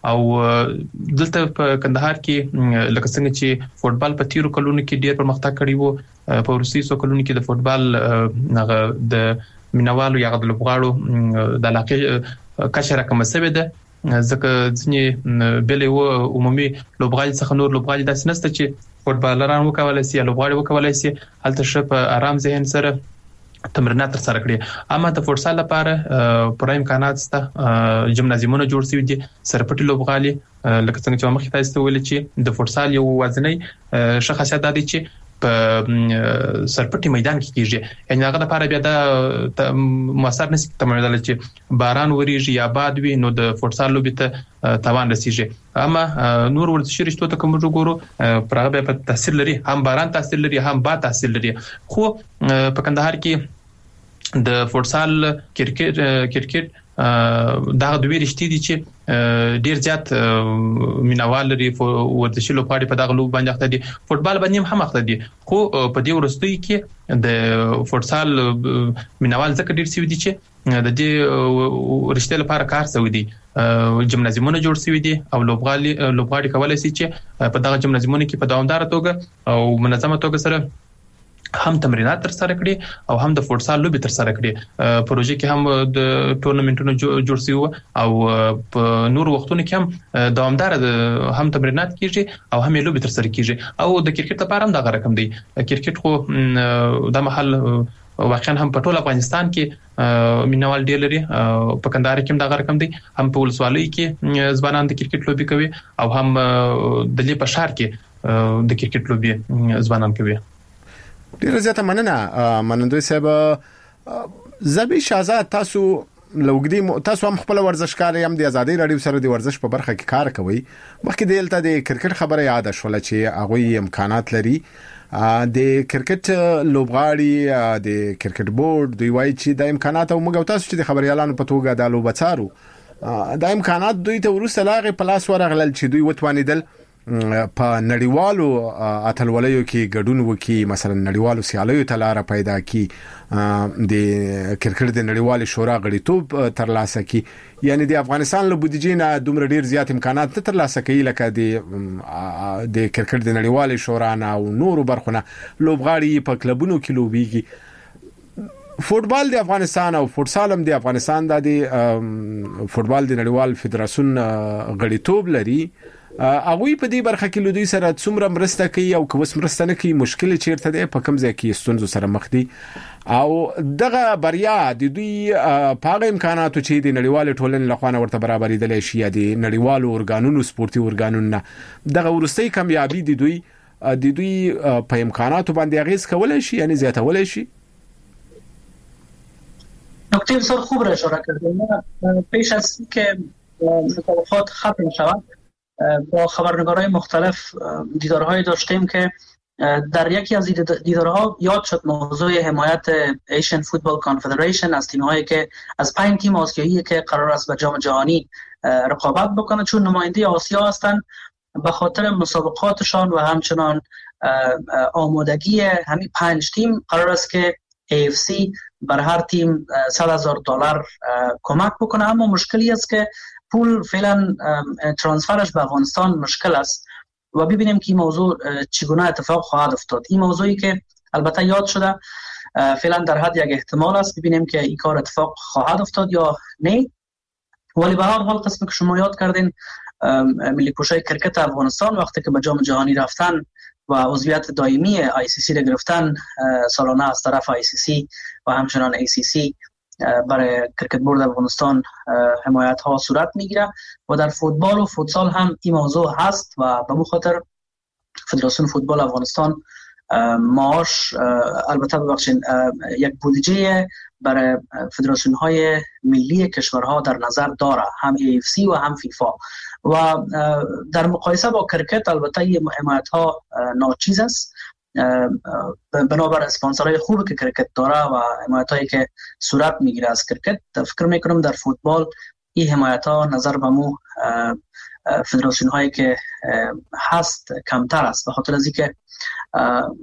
او دلته په کندهار کې لکه څنګه چې فوتبال په تیرو کلونو کې ډیر پرمختګ کړی وو په روسي سو کلونو کې د فوتبال د مینوالو یا د لوبغاړو د علاقې کچره کم سوي ده ځکه ځنې بلې و عمومي لوبغاړي څخه نور لوبغاړي داسې نشته چې فوتبالران وکولای شي یا لوبغاړي وکولای شي هلته شپ آرام ذهن سره تمرینات تر سره کړی اما د فوتسال لپاره پوره امکانات شته جمنازیمونه جوړ شوي دي سرپټي لوبغالي لکه څنګه چې مخکې تاسو ویل چې د فوتسال یو وزنی شخصیت دی چې په سرپټي میدان کې کیږي یعنی هغه لپاره بیا د موثر نشي تمامېدل چې باران وریږي یا باد وي نو د فوتسال لوبي ته توان رسیږي اما نور ورزشي رشتو ته کوم وګورو پر هغه په تاثیر لري هم باران تاثیر لري هم باد تاثیر لري خو په کندهار کې د فوتسال کرکټ دا دوی رښتې دي چې ډیر زیات مینوال لري ورزشي لوبغاړي په دغه لوب باندې اخته دي فوتبال باندې هم اخته دي خو په دې ورستوي کې د فوتسال مینوال ځکه ډیر سوي دي چې د دې رښتې لپاره کار سوي دي جمنازیمونه جوړ سوي دي او لوبغاړي کولای شي چې په دغه جمنازیمونه کې په دوامدار توګه او منظمه توګه سره هم تمرینات تر سره کړي او هم د فوتسال لوبي تر سره کړي پروژه کې هم د ټورنمنټونو جوړ شوی او په نور وختونو کې هم دوامدار هم تمرینات کیږي او هم لوبي تر سره کیږي او د کرکټ لپاره هم دا رقم دی کرکټ خو د محل واقعا هم په ټول افغانستان کې مینوال ډیر لري په کندهار کې هم دا رقم دی هم په ولسوالۍ کې ځوانان د کرکټ لوبي کوي او هم د لې په شهر کې د کرکټ لوبي ځوانان کوي ډیره زیاته منندوی صاحب زبی شهزاد تاسو لوګدي تاسو هم خپل ورزشکار یم د ازادي رادیو سره د ورزش په برخه کې کار کوي مخکې دلته د کرکټ خبره یاد شول چې هغه امکانات لري د کرکټ لوبغاړي د کرکټ بورډ دوی وایي چې د امکانات او موږ تاسو چې د خبريالانو په توګه د لوبڅارو د امکانات دوی ته ورسره لاغه پلاس ورغلل چې دوی وتوانیدل په نړیوالو اتلولیو کې ګډون وکي مثلا نړیوالو سیالیو ته لار پیدا کی د کرکټ د نړیوال شورا غړیتوب ترلاسه کی یعنی د افغانستان له بودیجې نه دومره ډیر زیات امکانات ترلاسه کوي لکه د کرکټ د نړیوال شورا نه او نورو برخونه لوبغاړي په کلبونو کې لوبيږي فوتبال د افغانستان او فوتسال هم د افغانستان د فوتبال د نړیوال فدراسیون غړیتوب لري اغوی په دې برخه کې لودي سره څومره مرسته کوي او کوم مرسته نه کوي مشکل چیرته ده په کوم ځای کې ستونزو سره مخ دي او دغه بریا د دوی په امکاناتو چې د نړیوال ټولنې لخوا ورته برابرې دي شي د نړیوالو اورګانونو سپورتي اورګانونو دغه ورستۍ کامیابی د دوی په امکاناتو باندې اغیز کولای شي یعنی زیاتولای شي نکته بسیار خوب را اشاره کردید پیش از که توافقات ختم شود با خبرنگارای مختلف دیدارهای داشتیم که در یکی از دیدارها یاد شد موضوع حمایت ایشین فوتبال کانفدریشن از تیم‌هایی که از 5 تیم آسیایی که قرار است به جام جهانی رقابت بکنند چون نماینده آسیا هستند به خاطر مسابقاتشان و همچنان آمادگی همین 5 تیم قرار است که AFC بر هر تیم $100,000 کمک بکنه اما مشکلی است که پول فعلا ترانسفرش به افغانستان مشکل است و ببینیم که این موضوع چگونه اتفاق خواهد افتاد این موضوعی که البته یاد شده فعلا در حد یک احتمال است ببینیم که این کار اتفاق خواهد افتاد یا نه ولی به هر حال قسمی که شما یاد کردین ملی پوشای کرکت افغانستان وقتی که به جام جهانی رفتن و عضویت دائمی ICC را گرفتن سالانه از طرف ICC و همچنان ACC برای کرکت بورد افغانستان حمایت ها صورت میگیره و در فوتبال و فوتسال هم این موضوع هست و به خاطر فدراسیون فوتبال افغانستان معاش البته ببخشید یک بودجه برای فدراسیون های ملی کشورها در نظر داره هم AFC و هم فیفا و در مقایسه با کرکت البته این حمایت ها ناچیز است بنابر اسپانسرهای خوبی که کرکت داره و حمایت هایی که صورت میگیره از کرکت فکر میکنم در فوتبال این حمایت ها نظر به مو فدراسیون هایی که هست کمتر است به خاطر از اینکه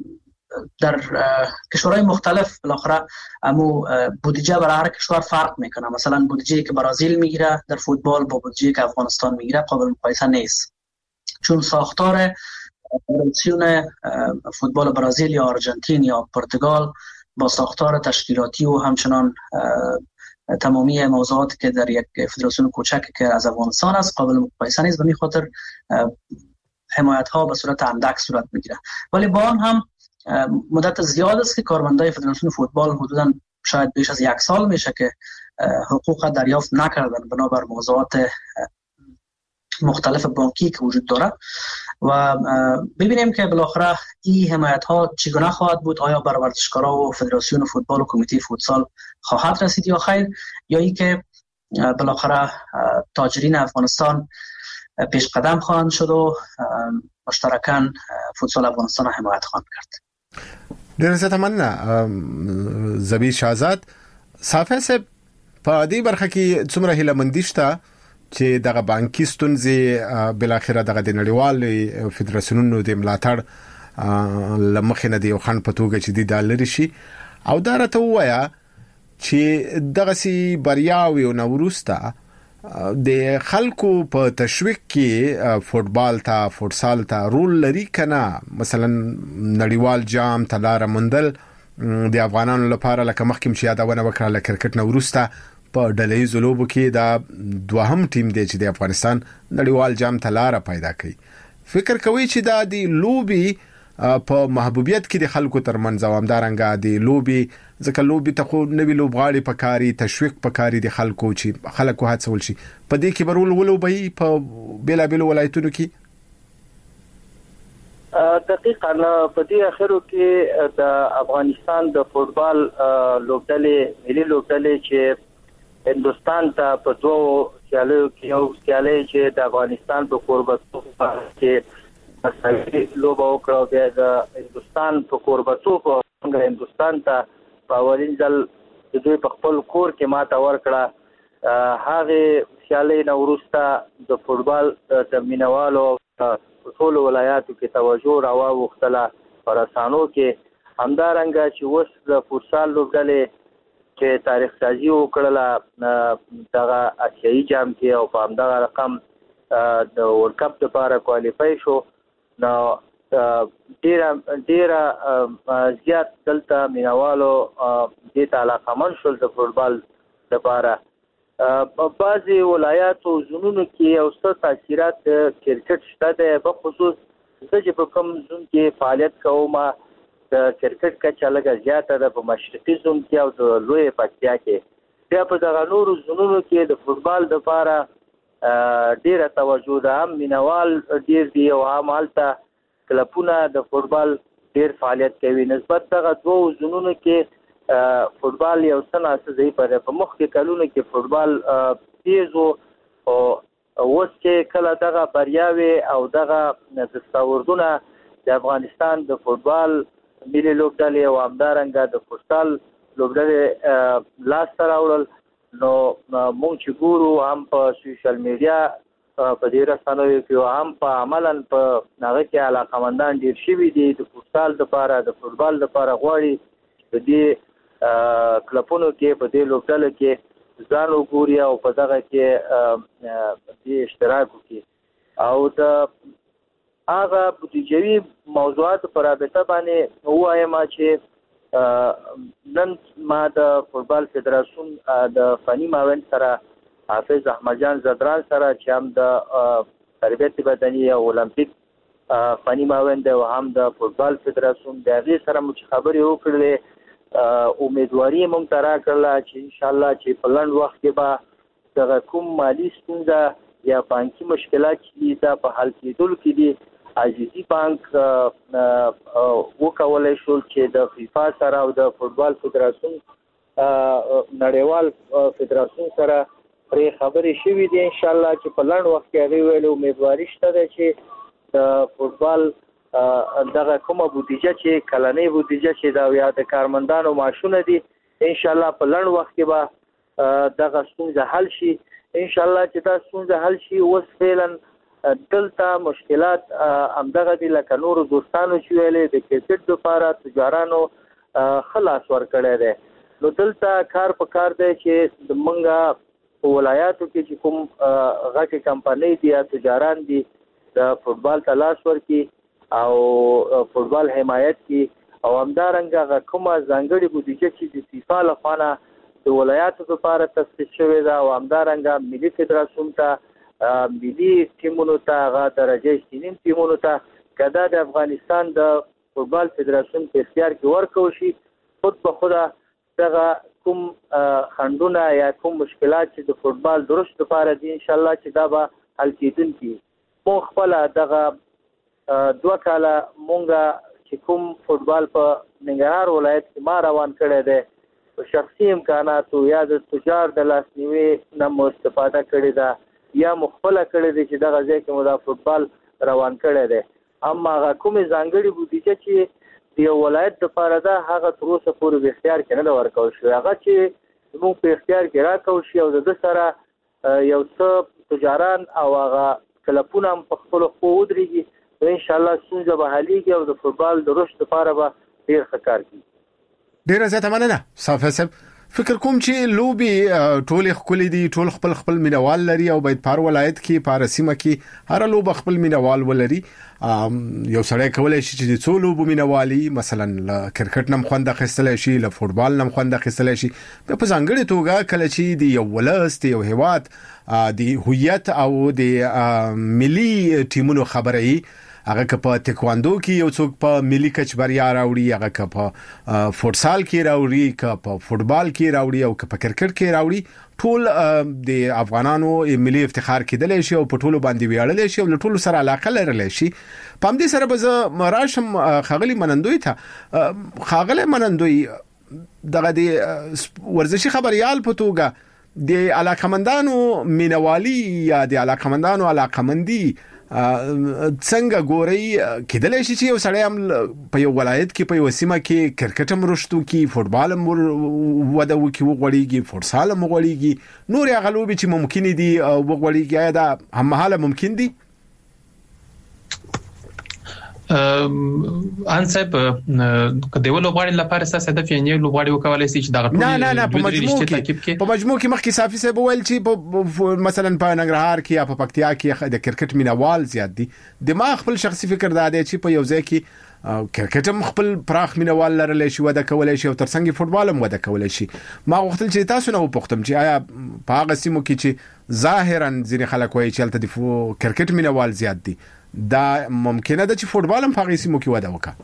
در کشورهای مختلف بالاخره امو بودجه برای هر کشور فرق میکنه. مثلا بودجه‌ای که برزیل میگیره در فوتبال با بودجه‌ای که افغانستان میگیره قابل مقایسه نیست، چون ساختار فدراسیون فوتبال برزیل یا آرژانتین یا پرتغال با ساختار تشکیلاتی و همچنان تمامی موضوعاتی که در یک فدراسیون کوچک که از افغانستان است قابل مقایسه نیست. به این خاطر حمایت ها به صورت اندک صورت میگیره. ولی با آن هم مدت زیاد است که کارمندای فدراسیون فوتبال حدوداً شاید بیش از 1 سال میشه که حقوق دریافت نکردن بنابر موضوعات مختلف بانکی که وجود داره و ببینیم که بالاخره این حمایت ها چگونه خواهد بود. آیا بر ورزشکارا و فدراسیون فوتبال و کمیته فوتسال خواهد رسید یا خیر، یا ای که بالاخره تاجرین افغانستان پیش قدم خواهند شد و مشترکاً فوتسال افغانستان حمایت خواهند کرد. ډېر زیاته مننه زبیر شهزاد صافی صاحب. په دې برخه کې څومره هیله شته چې دغه بانکي ستونزې بل اخره دغه د نړیوال فدراسیونونو د ملاتړ لمخې نه دی خان په توګه چې د لری شي او دا راته وایا چې دغه سي بریاوي او نوروستا د خلکو په تشویق کې فوتبال ته فوتسال ته رول لري کنه. مثلا نړیوال جام تلار مندل د افغانانو لپاره لکه مخکې چې یادونه وکړه لکه کرکټ نوروستا په ډلهییز لوبو کې دا دوهم ټیم دی چې د افغانستان نړیوال جام تلار پیدا کړي. فکر کوي چې دا د لوبي په محبوبیت کې د خلکو ترمنځ اوامدارنګه د لوبي ځکه لوبي ته خو نوی لوبغاړي پکاري تشویق پکاري د خلکو چې خلکو هڅول شي په دې کې برول ولوبي په بیلابل ولایتونو کې. دقیقاً په دې اخرو کې د افغانستان د فوتبال لوبډلې ملي لوبډلې چې هندستان ته په دوه سیالیو کې یو سیالي چې د افغانستان په قربتو کې مساوي لوبه وکړه د هندستان په قربتو په هندستان ته په اولین ځل د دوی په خپل کور کې ماته ورکړه. هغه سیالي نو وروسته د فوتبال د مینوالو ټول ولایاتو کې توجه راوښتله پر اسانو کې همدارنګه چې اوس د فوتسال لوبډلې چې تاریخ سازي وکړله دغه اسیایي جام کې او په همدغه رقم د ورلد کپ لپاره کوالیفای شو. نو ډیره زیات دلته مینوالو دې ته علاقمند شول د فوتبال لپاره. په بعضي ولایاتو زونونو کې یو څه تاثیرات کرکټ شته دی، په خصوص زه چې په کوم زون کې فعالیت کوم د کرکټ کچه لږه زیاته ده په مشرقي زون کې او د لوی پکتیا کې. بیا په دغه نورو زونونو کې د فوتبال لپاره ډیره توجه ده، هم مینوال ډیر دی او هم هلته کلبونه د فوتبال ډیر فعالیت کوي. نسبت دغه دوه زونونو کې فوتبال یو څه ناسه ضعیفه ده. په مخکې کلونو کې فوتبال تیز و او اوس چې کله دغه بریاوې او دغه دستاوردونه د افغانستان د فوتبال ملي لوبډلې او همدارنګه د فوتسال لوبډلې لاسته راوړل، نو مونږ چې ګورو هم په سوشل میډیا په دې رسنیو کې هم په عملاً په هغه کې علاقمندان ډیر شوي دي د فوتسال لپاره د فوتبال لپاره غواړي په دې کلبونو کې په دې لوبډلو کې ځان وګوري او په دغه کې دې اشتراک وکړي. او د هغه بودیجوي موضوعات پر رابطه باندې وایم چې نن ما د فوتبال فدراسیون د فني معاون سره حافظ احمد جان زدران سره چې هم د تربیت بدني او اولمپیک فني معاون دی او هم د فوتبال فدراسیون د هغې سره مو چې خبرې وکړلې امیدواري مونږ ته راکړله چې انشاءالله چې په لنډ وخت کې به دغه کوم مالي ستونزه یا بانکي مشکلات چې دا په حل کېدلو کې دي عزیزي بانک وکولای شول چې د فیفا سره او د فوتبال فدراسیون نړیوال فدراسیون سره پرې خبرې شوې دي. انشاءالله چې په لنډ وخت کې هغې ویلې امیدواري شته ده چې د فوتبال دغه کومه بودیجه چې کلنۍ بودیجه چې دا یا د کارمندانو معاشونه دي انشاءالله په لنډ وخت کې به دغه ستونزه حل شي. انشاءالله چې دا ستونزه حل شي. اوس فعلا دلته مشکلات همدغه دي لکه نور دوستانو چې ویلې د کرکټ لپاره تجارانو خلاص ورکړی دی. نو دلته کار په کار دی چې د منګه په ولایاتو کې چې کوم غټي کمپنۍ دي یا تجاران دي د فوټبال تلاش ورکي او فوټبال حمایت کی او همدارنګه کومه ځانګړي بودیجه چې د فیفا لخوا د ولایاتو لپاره تخصیص شوې ده او همدارنګه ملي فدراسیون ته ملي ټیمونو ته هغه درجه شینین ټیمونو ته کدا د افغانستان د فوټبال فدراسیون په اختیار کې ورکول شي خود په خود دغه کوم خندونه یا کوم مشکلات چې د فوټبال درست لپاره دي ان شاء الله چې دا به حل کیدونکي. مو خپل دغه 2 کاله مونږه چې کوم فوټبال په ننګرهار ولایت کې ما روان کړی دی شخصي امکاناتو یا د تجار د لاسنیوي نه مو استفاده کړې ده یا مخفله کړې ده چې دغه ځای کې مو دا فوټبال روان کړی دی. اما هغه کومې ځانګړې بودیجه چې د یو ولایت لپاره ده هغه تر اوسه پورې په اختیار کې نه ده ورکول شوې. هغه چې زموږ په اختیار کې راکول شي او د سره یو څه تجاران او هغه کلپونه هم په خپلو خپو ودرېږي انشاءالله ستونزه به حلیږي او د فوټبال د رشد لپاره به ډېر ښه کار کوي. ډیره زیاته مننه صافی صاحب. فکر کوم چې لوبي ټول خپل دي ټول خپل مینوال لري او باید پر ولایت کې پر سیمه کې هر لوب خپل مینوال ولري. یو سړی کولای شي چې د څو لوبو مینوالي مثلا کرکټ نم خوند اخیستل شي له فوټبال نم خوند اخیستل شي په ځانګړي توګه کله چې د یو ولست یو هیواد د هویت او د ملي ټیمونو خبري هغه که په تکواندو کې یو څوک په ملي کچ بریا راوړي هغه که په فوټسال کې راوړي که په فوټبال کې راوړي او که په کرکټ کې راوړي ټول د افغانانو ملي افتخار کېدل شي او په ټولو باندې ویاړل شي او له ټولو سره علاقه لري شي. په همدې سره به زه راشم خاغلی منندوی ته. خاغلی منندوی دغه د ورزشي خبريال په توګه د علاقمندانو مینوالي یا د علاقمندانو علاقمندي څنګه ګوري کېدلای شي چې یو سړی هم په یو ولایت کې په یو سیمه کې کرکټ هم رښتو کې فوټبال هم وده وکي وغوړيږي فوټسال هم وغوړيږي نور هغه لوبې چې ممکن دي وغوړيږي دا هم مهاله ممکن دي. ان صاحب کدی ولوغړی لپاره اساس هدف یې نه لوغړی وکولای شي چې دا نه په مجموع کې مخکې صافي صاحب ویل چې مثلا په ننګرهار کې یا په پکتیا کې د کرکټ مینوال زیات دي. دماغ خپل شخصي فکر دا دی چې په یو ځای کې کرکټ هم خپل پراخ مینوال لرلی شي وده کولای شي او ترڅنګ فوټبال هم وده کولای شي. ما غوښتل چې تاسو نه وپوښتم چې آیا په هغه سیمو کې چې ظاهرا ځینې خلک وایي چې هلته د کرکټ مینوال زیات دي دا ممکنه ده چې فوټبال هم په سیمو کې وده وکړي؟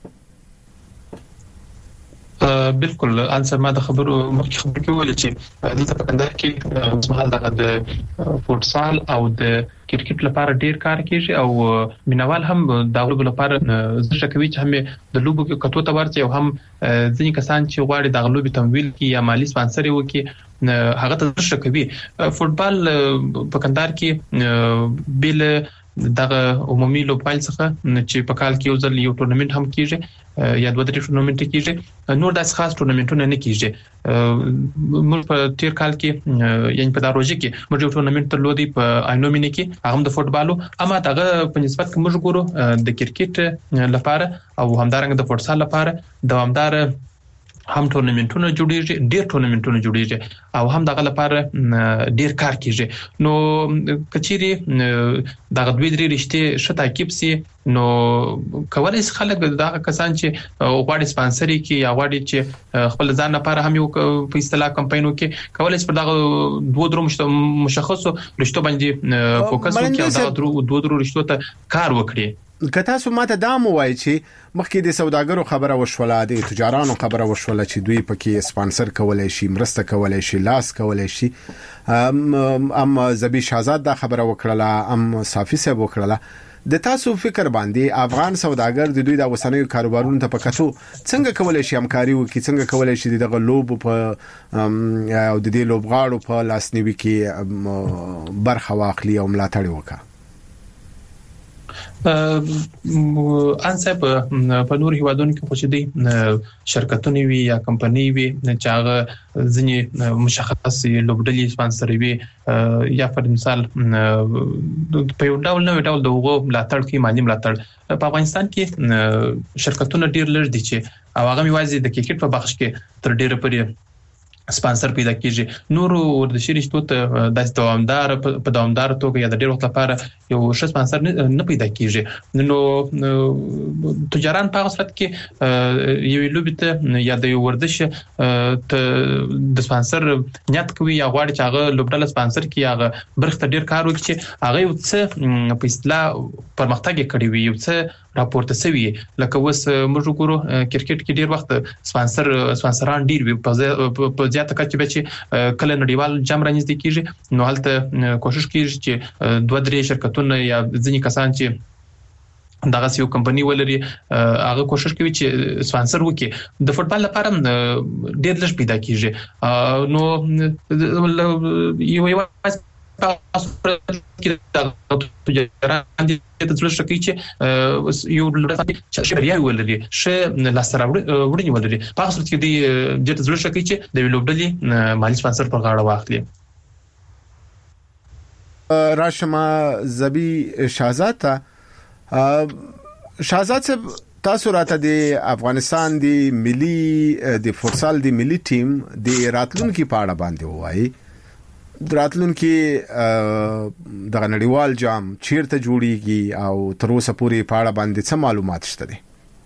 بالکل انسر ما د خبرو مخکې خبرې کولې چې دلته په کندهار کې زموږ د فوټسال او د کرکټ لپاره ډیر کار کیږي او مینوال هم د لوبو لپاره زړه کوي چې هم د لوبو کې کتو ته ورته او هم ځینې کسان چې غواړي د لوبو تمویل کوي یا مالی سپانسر وکړي هغه ته زړه کوي. فوټبال په کندهار کې بل دغه عمومي لوبغال څخه چې په کال کې یو ځل یو ټورنمنت هم کیږي یا دوه درې ټورنمنت کیږي نور داس خاص ټورنمنټونه نه کیږي. موږ په تیر کال کې یعنی په دروازه کې موږ یو ټورنمنت ترلودي په آینومینه کې هغه د فوټبالو اما دغه په نسبت کې موږ ګورو د کرکټ لپاره او همدارنګه د فوټسال لپاره دوامدار هم ټورنمنټونه جوړیږي ډیر ټورنمنټونه جوړیږي او هم دغه لپاره ډیر کار کیږي. نو کچيري دغه دوی درې رشته شته کیپسي نو کولای شي خلک دغه کسان چې غواړي سپانسري کې یا غواړي چې خپل ځان لپاره هم یو په اصطلاح کمپاینو کې کولای شي پر دغه دوه درو مشخصو رشتو باندې فوکس وکړي او دغه دوه درو رشتو ته کار وکړي. که تاسو ماته دا مو وایي چې مخکې د سوداګرو خبره وشوله د تجارانو خبره وشوله چې دوی پکې سپانسر کولای شي مرسته کولای شي لاس کولای شي ام زبی شهزاد دا خبره وکړه ام صافي صاحب وکړه د تاسو فکر باندې افغان سوداګر د دوی د وسنیو کاروبارونو ته پکاتو څنګه کولای شي همکاري وکړي څنګه کولای شي دغه لوب په او د دې لوبغاړو په لاسنیوي کې برخه واخلي او ملاتړ وکړي؟ انصب په نور هیوادونو کې خو چې دي شرکتونه وي یا کمپنۍ وي چې هغه ځینې مشخص لوبډلې سپانسروي یا په مثال په یو ډول د هغو ملاتړ کوي، مالي ملاتړ. په افغانستان کې شرکتونه ډیر لږ دي چې او هغه یوازې د کرکټ په بخش کې تر ډیره پورې سپانسر پیدا کیږي. نور ورزشي رشتو ته د دوامدار توګه یا د ډیر وخت لپاره یو ښه سپانسر نه پیدا کیږي. نو تجاران په صورت کې یو لوبي ته یا د ورزش ته د سپانسر نیت کوي یا غواړي چې هغه لوبډله سپانسر کړي، هغه برخه ډیر کار وکړي چې هغه یو څه په اصطلاح پرمختګ کړي وي، یو څه راپورته سوي. لکه اوس موږ ګورو کرکټ کې ډیر وخت سپانسران ډیر وي په زیاته کچه به چې کله نړیوال جام رانیږي کیږي، نو هلته کوشش کیږي چې 2-3 شرکتونه یا ځینې کسان چې دغه یو کمپنی ولري هغه کوشش کوي چې سپانسر وکړي. د فوتبال لپاره ډیر لږ پیدا کیږي. نو یو تاسو کې د تجارت د څلور شکې چې یو لړ شریعه ولري شه لاسره وړي ولري په اصل کې د څلور شکې چې د لوبډلې مالی سپانسر پر غاړه واخلي. راشما زبی شهزاد صاحب تاسو راته د افغانستان د ملي د فوتسال د ملي ټیم د راتلونکو په اړه باندې وایي. راتلونکي د نړیوال جام چیرته جوړیږي او تر اوسه پورې په اړه باندې څه معلومات شته دي؟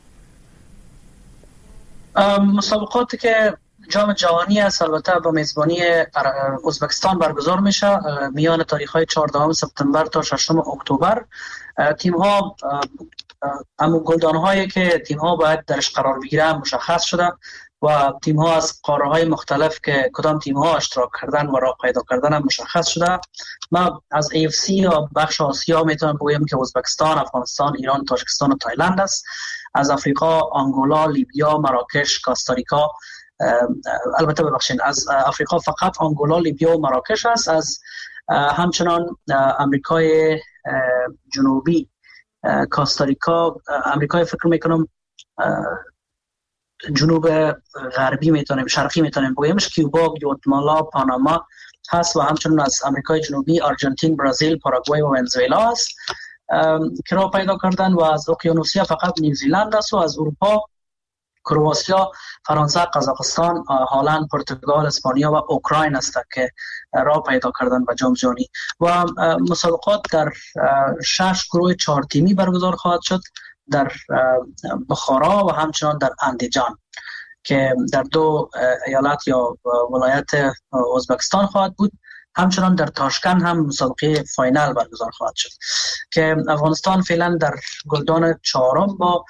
مسابقات که جام جهانی است البته با میزبانی ازبکستان برگزار میشه میان تاریخ‌های 14 سپتامبر تا 6 اکتبر. تیم‌ها همون گلدان‌هایی که تیم‌ها باید درش قرار بگیرن مشخص شده و تیم‌ها از قاره‌های مختلف که کدام تیم‌ها اشتراک کردن و راه پیدا کردن هم مشخص شده. ما از AFC یا بخش آسیا میتونم بگم که ازبکستان، افغانستان، ایران، تاجیکستان و تایلند است. از آفریقا آنگولا، لیبیا، مراکش، کاستاریکا، البته ببخشید از آفریقا فقط آنگولا، لیبیا و مراکش است. از همچنان آمریکای جنوبی، کاستاریکا، آمریکای فکر میکنم جنوب غربی میتونیم، شرقی میتونیم بگیمش، کیوبا، گواتمالا، پاناما هست و همچنین از آمریکای جنوبی آرژانتین، برزیل، پاراگوئه و ونزوئلا است که راه پیدا کردن. و از اقیانوسیا فقط نیوزیلند است و از اروپا کرواتیا، فرانسه، قزاقستان، هلند، پرتغال، اسپانیا و اوکراین است که راه پیدا کردن به جام جهانی. و مسابقات در 6 گروه 4 تیمی برگزار خواهد شد در بخارا و همچنان در اندیجان که در 2 ایالت یا ولایت ازبکستان خواهد بود. همچنان در تاشکند هم مسابقه فاینال برگزار خواهد شد که افغانستان فعلا در گلدان 4 با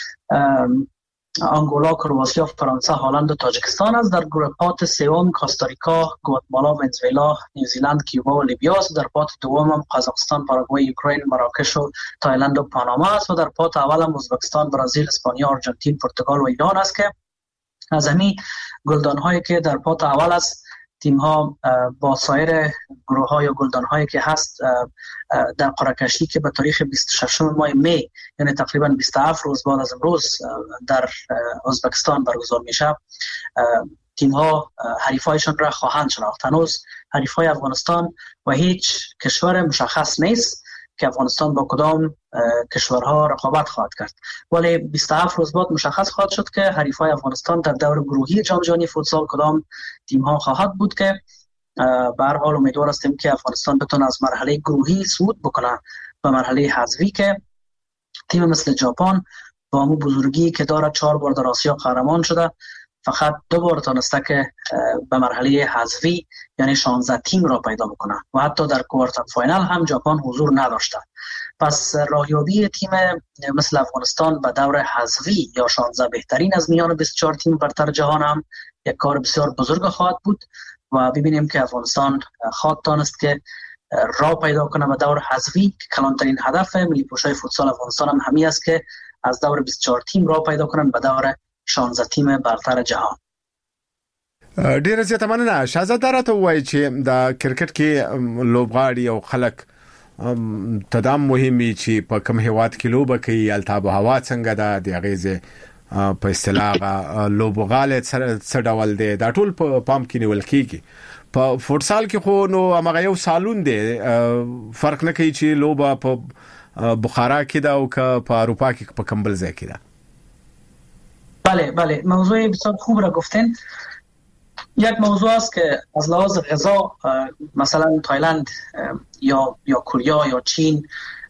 آنگولا، کرواتیا، فرانسه، هلند و تاجیکستان است. در گروه پات 3 کاستاریکا، گواتمالا، ونزوئلا، نیوزیلند، کیوبا و لیبیا است. در پات 2 هم قزاقستان، پاراگوئه، اوکراین، مراکش و تایلند و پاناما است. و در پات اول هم ازبکستان، برزیل، اسپانیا، آرژانتین، پرتغال و ایران است که از همین گلدان هایی که در پات اول است تیم ها با سایر گروه ها یا گلدان هایی که هست در قرعه کشی که به تاریخ 26 ماه می یعنی تقریبا 27 روز بعد از امروز در ازبکستان برگزار میشه تیم ها حریفایشان را خواهند شناخت. هنوز حریفای افغانستان و هیچ کشور مشخص نیست که افغانستان با کدام کشورها رقابت خواهد کرد، ولی 27 روز بعد مشخص خواهد شد که حریفای افغانستان در دور گروهی جام جهانی فوتسال کدام تیم ها خواهد بود که به هر حال امیدوار هستیم که افغانستان بتونه از مرحله گروهی صعود بکنه به مرحله حذفی که تیم مثل ژاپن با همون بزرگی که داره 4 بار در آسیا قهرمان شده فقط 2 بار تونسته که به مرحله حذفی یعنی 16 تیم را پیدا بکنه و حتی در کوارتر فاینال هم ژاپن حضور نداشته. پس راهیابی تیم مثل افغانستان به دور حذفی یا 16 بهترین از میان 24 تیم برتر جهان هم یک کار بسیار بزرگ خواهد بود و ببینیم که افغانستان خواهد تانست که راه پیدا کنه به دور حذفی که کلانترین هدف ملی پوشای فوتسال افغانستان هم همین است که از دور 24 تیم راه پیدا کنن به دور 16 تیم برتر جهان. ډیره زیاته مننه. شهزاد راته وایي چې د کرکټ کې لوبغاړي او خلک تدام مهمي چې په کوم هواد کې لوبه کوي التاب هوا څنګه ده د غیزه په اصطلاح لوبغاله څه ډول دی دا ټول په پام کې نیول کیږي. په فوتسال کې خو نو هغه یو سالون دی فرق نه کوي چې لوبه په بخارا کې ده او که په اروپا کې په کمبل ځای کې ده. بله موضوع بسیار خوب را گفتین. یک موضوع است که از لحاظ غذا مثلا تایلند یا کره یا چین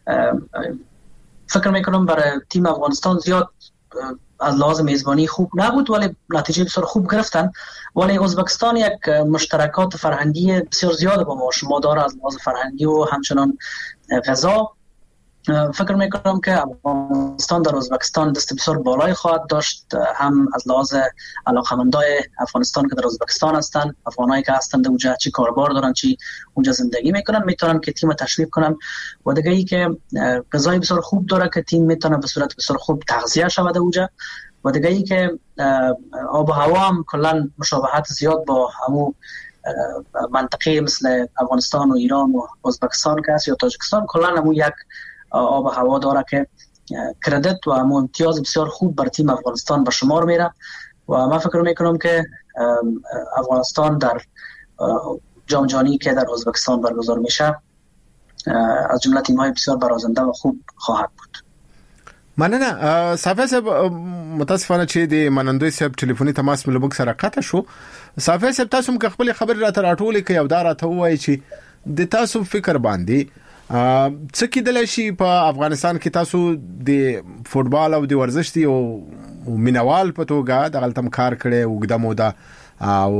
فکر میکنم برای تیم افغانستان زیاد از لحاظ میزبانی خوب نبود ولی نتیجه بسیار خوب گرفتن. ولی ازبکستان یک مشترکات فرهنگی بسیار زیاد با ما شما داره از لحاظ فرهنگی و همچنان غذا. فکر میکنم که افغانستان در ازبکستان دست بسیار بالای خواهد داشت، هم از لحاظ علاقمندای افغانستان که در ازبکستان هستند، افغانایی که هستند اونجا چی کاربار دارن چی اونجا زندگی میکنن میتونن که تیم تشویق کنن. و دیگه ای که غذای بسیار خوب داره که تیم میتونه به صورت بسیار خوب تغذیه شود اونجا. و دیگه ای که آب و هوا هم کلا مشابهت زیاد با همون منطقه مثل افغانستان و ایران و ازبکستان که هست یا تاجیکستان، کلا همون یک آب و هوا داره که کردیت و همون امتیاز بسیار خوب بر تیم افغانستان به شمار میره. و من فکر میکنم که افغانستان در جام جهانی که در ازبکستان برگزار میشه از جمله تیم‌های بسیار برازنده و خوب خواهد بود. مننه. صافی صاحب متاسفانه چې د منندوی صاحب ټلیفوني تماس مې لږ سره قطع شو. صافی صاحب تاسو هم خپل خبر راته راټولې کوي او دا راته وایي چې د تاسو فکر باندې څه کېدلی شي په افغانستان کې تاسو د فوټبال او د ورزش دی او مینوال په توګه د غلطم کار کړي وګړه موده او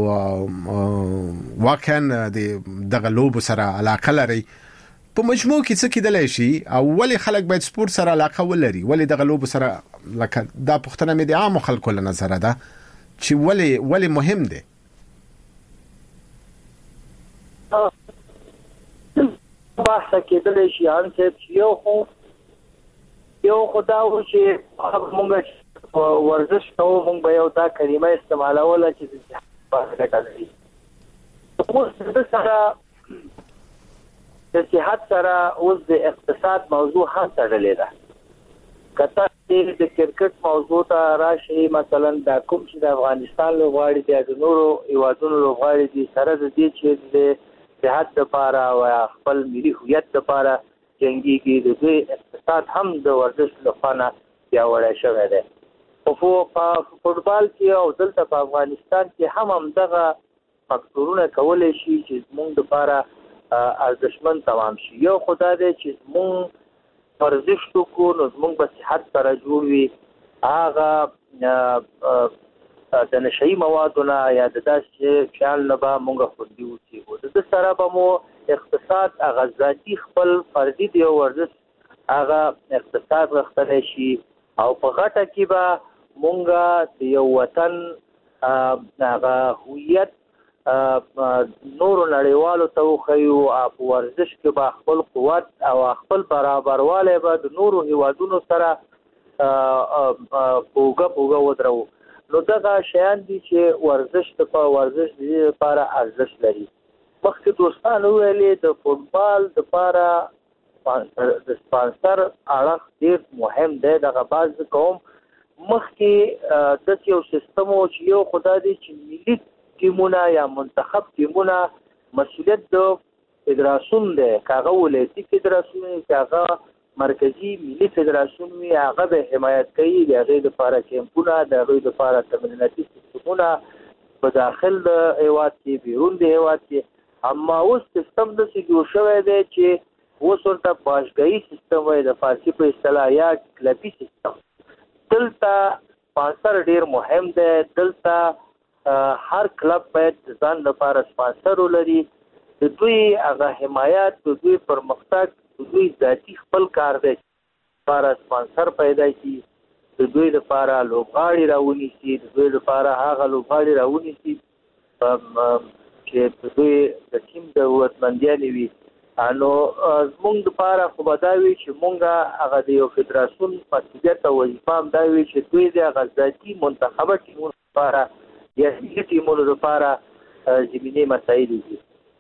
واقعا د غلوب سره علاقه لري په مجموع کې څه کېدلی شي او ولې خلک باید سپورت سره علاقه ولري ولې د غلوب سره لکه دا پښتنه مې د عام خلکو له نظر ده چې ولې مهم دی؟ بحث کېدلی شي ان چې یو خدا و چې موږ ورزش کوو موږ به یو دا کلمه استعمالوله چې د ګټلې اوس د سره د صحت سره اوس د اقتصاد موضوع هم تړلې ده. کته د کرکټ موضوع ته راشي مثلا د کوم چې د افغانستان لوبغاړي د نورو هیوادونو لوبغاړي دي سره د دې چې د صحت لپاره او خپل ملي هویت لپاره جنګيږي د دې اقتصاد هم د ورزش لپاره پیاوړی شوی دی. په فوټبال کې او دلته په افغانستان کې هم دغه فاکتورونه کولای شي چې موږ لپاره ارزښتمن تمام شي. یو خدای دې چې موږ ورزش وکړو نو موږ به صحت سره جوړ وي، هغه د نشئی موادونه یا د داسې خیال نه به موږ خوندي اوسېږو. د سره به مو اقتصاد هغه ذاتي خپل فردي دی ورزش هغه اقتصاد غښتلی شي او په غټه کې به موږ د یو وطن هغه هویت نورو نړیوالو ته وښیو او په ورزش کې به خپل قوت او خپل برابروالی به د نورو هیوادونو سره پوګه ودرو. نو دغه شیان دي چې ورزش لپاره ارزښت لري. مخکې دوستانو ویلې د فوټبال لپاره د سپانسر اړخ ډېر مهم دی. دغه باز کوم مخکې د یو سیستم او چې یو خدای دې چې ملي ټیمونه یا منتخب ټیمونه مسؤلیت د فدراسیون دی، کاغه ولایتي فدراسیون کاغه مرکزی ملي فدراسیون وی هغه به حمایت کوي د هغې لپاره کیمپونه د هغې لپاره تمریناتي سیستمونه په داخل د هیواد کې بیرون د هیواد کې. اما اوس سیستم داسې جوړ شوی دی چې اوس ورته باشګاهي سیستم وایي د فارسي په اصطلاح یا کلبي سیستم. دلته سپانسر ډېر مهم دی. دلته هر کلب باید ځان لپاره سپانسر ولري. د دوی هغه حمایت د دوی پرمختګ د دوی ذاتي خپل کار دی لپاره سپانسر پیدا کړي، د دوی لپاره لوبغاړي راونیسي، د دوی لپاره هغه لوبغاړي راونیسي چې د دوی د ټیم د قوتمندیانې وي. نو زمونږ لپاره خو به دا وي چې مونږ هغه د یو فدراسیون مسؤلیت او وظیفه هم دا وي چې دوی د هغه ذاتي منتخبه ټیمونو لپاره یا ملي ټیمونو لپاره زمینې مسایل دي.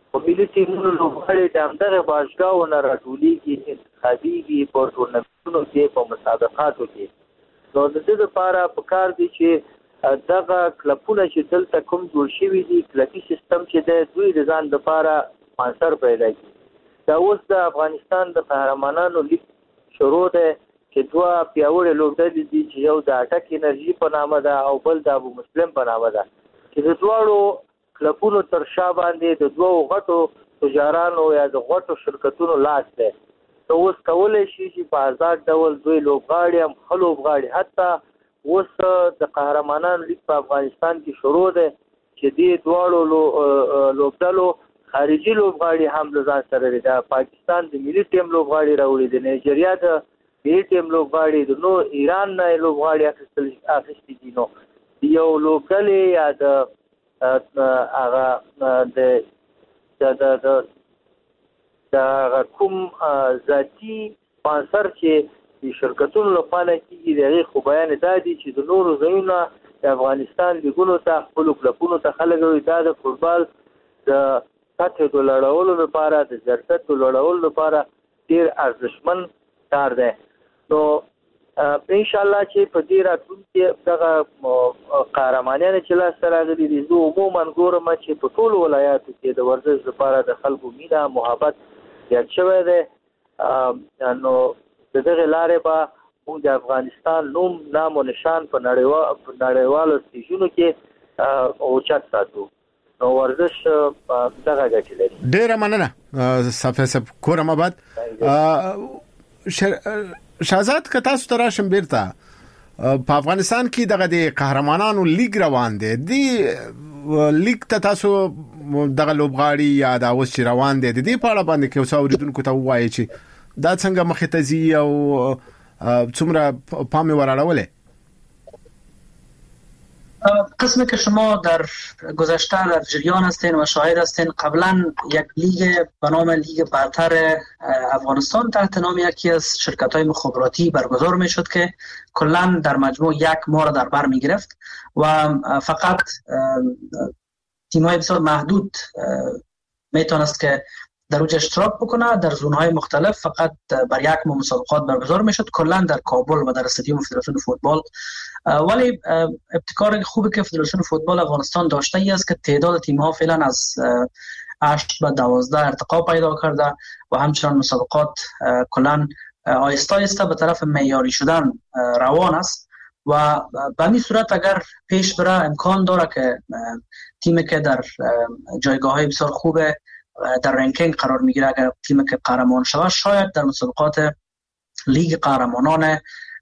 په ملي ټیمونو لوبغاړي د همدغه باشګاهو نه راټولېږي، انتخابېږي په ټورنمنټونو کې، په مسابقاتو کې. نو د دې لپاره پکار دي چې دغه کلبونه چې دلته کوم جوړ شوي دي، کلبي سیستم چې دی، دوی د ځان لپاره سپانسر پیدا کړي. دا اوس د افغانستان د قهرمانانو لیگ شروع دی چې دوه پیاوړې لوبډلې دي چې یو د اټک انرژي په نامه ده او بل د ابو مسلم په نامه ده، چې د دواړو کلبونو تر شا باندې د دوه غټو تجارانو یا د غټو شرکتونو لاس دی. نو اوس کولی شي چې په آزاد ډول دوی لوبغاړي هم ښه لوبغاړي، حتی اوس د قهرمانانو لیگ په افغانستان کې شروع دی چې دې دواړو لوبډلو خارجي لوبغاړي هم له ځان سره لري. د پاکستان د ملي ټیم لوبغاړي راوړي، د نایجیریا د ملي ټیم لوبغاړي، د ایران نه لوبغاړي اخیستي دي. نو یو لوبډلې یا د هغه د کوم ذاتي سپانسر چې د شرکتونو لپاره کېږي، د هغې خو بیان دا دی چې د نورو ځایونه د افغانستان لیګونو ته، خپلو کلبونو ته خلک وایي دا د فوټبال د سطحې د لوړولو لپاره، د ظرفیت د لوړولو لپاره ډېر ارزښتمن کار دی. نو انشاءالله چې په دې راتلونکي دغه قهرمانیان چې لاسته راغلي دي، زه عموما ګورم چې په ټولو ولایاتو کې د ورزش لپاره د خلکو مینه، محبت زیات شوی دی. نو د دغه لارې به موږ د افغانستان نوم، نام او نشان په نړیوالو سټیجونو کې اوچت ساتو. نو ورزش دغه ګټې لري. ډېره مننه صافی صاحب، کورم آباد. شهزاد که تاسو ته راشم بیرته په افغانستان کې دغه د قهرمانانو لیگ روان دی، دی لیگ ته تاسو دغه لوبغاړي یا دا اوس چې روان دی د دې په اړه باندې که څو اوریدونکو ته ووایي چې دا څنګه مخې ته ځي او څومره پام یې وراړولی؟ قسمی که شما در گذشته در جریان هستین و شاهد هستین، قبلا یک لیگ به نام لیگ برتر افغانستان تحت نام یکی از شرکت‌های مخابراتی برگزار می‌شد که کلاً در مجموع 1 ماه را در بر می‌گرفت و فقط تیم‌های بسیار محدود میتونست که در اوج اشتراک بکنه. در زون‌های مختلف فقط بر 1 ماه مسابقات برگزار می‌شد، کلاً در کابل و در استادیوم فدراسیون فوتبال. ولی ابتکار خوبی که فدراسیون فوتبال افغانستان داشته ای است که تعداد تیم‌ها فعلا از 8 به 12 ارتقا پیدا کرده و همچنان مسابقات کلاً آهسته آهسته به طرف معیاری شدن روان است و به این صورت اگر پیش بره امکان داره که تیمی که در جایگاه‌های بسیار خوب در رنکینگ قرار میگیره، اگر تیمی که قهرمان شود، شاید در مسابقات لیگ قهرمانان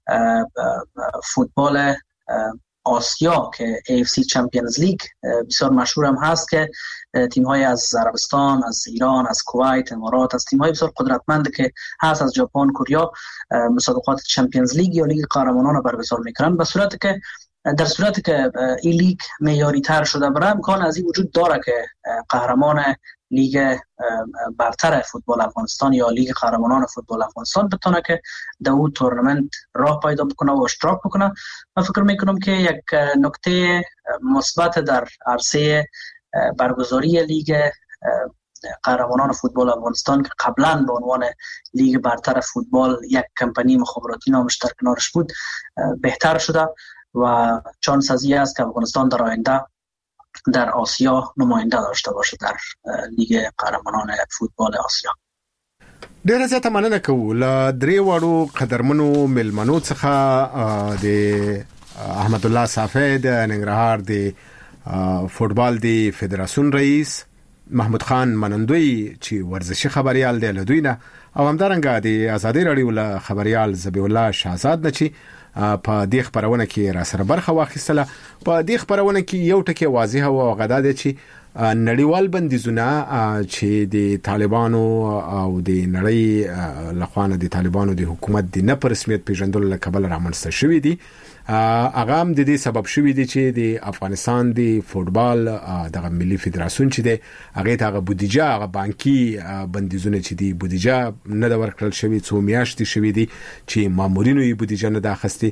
فوتبال آسیا که AFC چمپیونز لیگ بسیار مشهور هم هست که تیم‌های از عربستان، از ایران، از کویت، امارات، از تیم‌های بسیار قدرتمند که هست از ژاپن، کره، مسابقات چمپیونز لیگ یا لیگ قهرمانان را برگزار می‌کنند. در صورتی که این لیگ معیاری تر شده بره، امکان از این وجود داره که قهرمان لیگ برتر فوتبال افغانستان یا لیگ قهرمانان فوتبال افغانستان بتونه که در اون تورنمنت راه پیدا بکنه و اشتراک بکنه. من فکر میکنم که یک نکته مثبت در عرصه برگزاری لیگ قهرمانان فوتبال افغانستان که قبلا به عنوان لیگ برتر فوتبال یک کمپانی مخابراتی نامش در کنارش بود بهتر شده و چانس از این است که افغانستان در آینده در آسیا نماینده داشته باشه در لیگ قهرمانان فوتبال آسیا. ډیره زیاته مننه کوو له درې وړو قدرمنو ملمنو څخه د احمد الله صافی د ننګرهار د فوټبال د فدراسیون رئیس، محمود خان منندوی چې ورزشي خبريال دی له دوی نه، او همدارنګه د ازادي رادیو له خبريال ذبیح الله شهزاد نه چې په دې خبرونه کې را سره برخه واخیستله. په دې خبرونه کې یو ټکی واضح او غدا دی چې نړیوال بندیزونه چې د طالبانو او د نړۍ لخوانه د طالبانو د حکومت د نه پر رسمیت پیژندلو لکبل رامنځته شوې دي، هغه هم د دې سبب شوې دي چې د افغانستان د فوټبال د ملي فدراسیون چې د هغه ته بودیجه، هغه بانکي بندیزونه چې دی بودیجه نه د ورکړل شوی، څو میاشتې شوې دي چې مامورینو یې بودیجه نه د اخستي.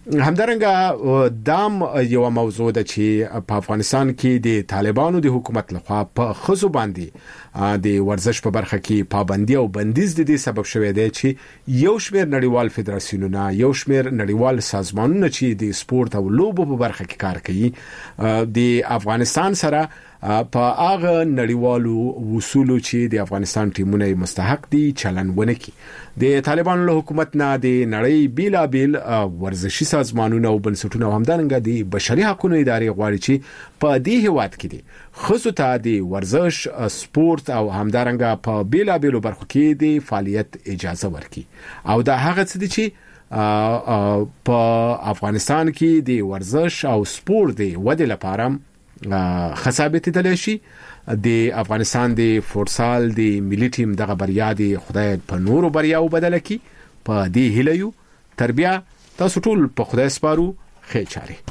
همدارنګه دام یو موضوع ده چې په افغانستان کې د طالبانو د حکومت لخوا په خزو باندې د ورزش په برخه کې پابندي او بندیز د دې سبب شوی دی چې یو شمېر نړیوال فدراسیونونه یو شمېر نړیوال سازمانونه چې د سپورت او لوبو په برخه کې کار کوي د افغانستان سره په هغه نړیوالو اصولو چې د افغانستان ټیمونه مستحق دي چلن ونه کی د طالبانو له حکومت نه د نړۍ بیلابل ورزشي سازمانونه او بنسټونه همدارنګه د بشري حقوقو ادارې غواړي چې په دې هیواد کې دي خصوصا ته د ورزش سپورت او همدارنګه په بیلابل برخو کې د فعالیت اجازه ورکړي او دا هغه څه دي چې په افغانستان کې د ورزش او سپورت د ودې لپاره خصابت دلی شي د افغانستان د فوتسال د ملي ټیم دغه بریا دی خدای په نورو بریاو بدل کی په دې هیلو تربیه تاسو ټول په خدای سپارو خیر چاري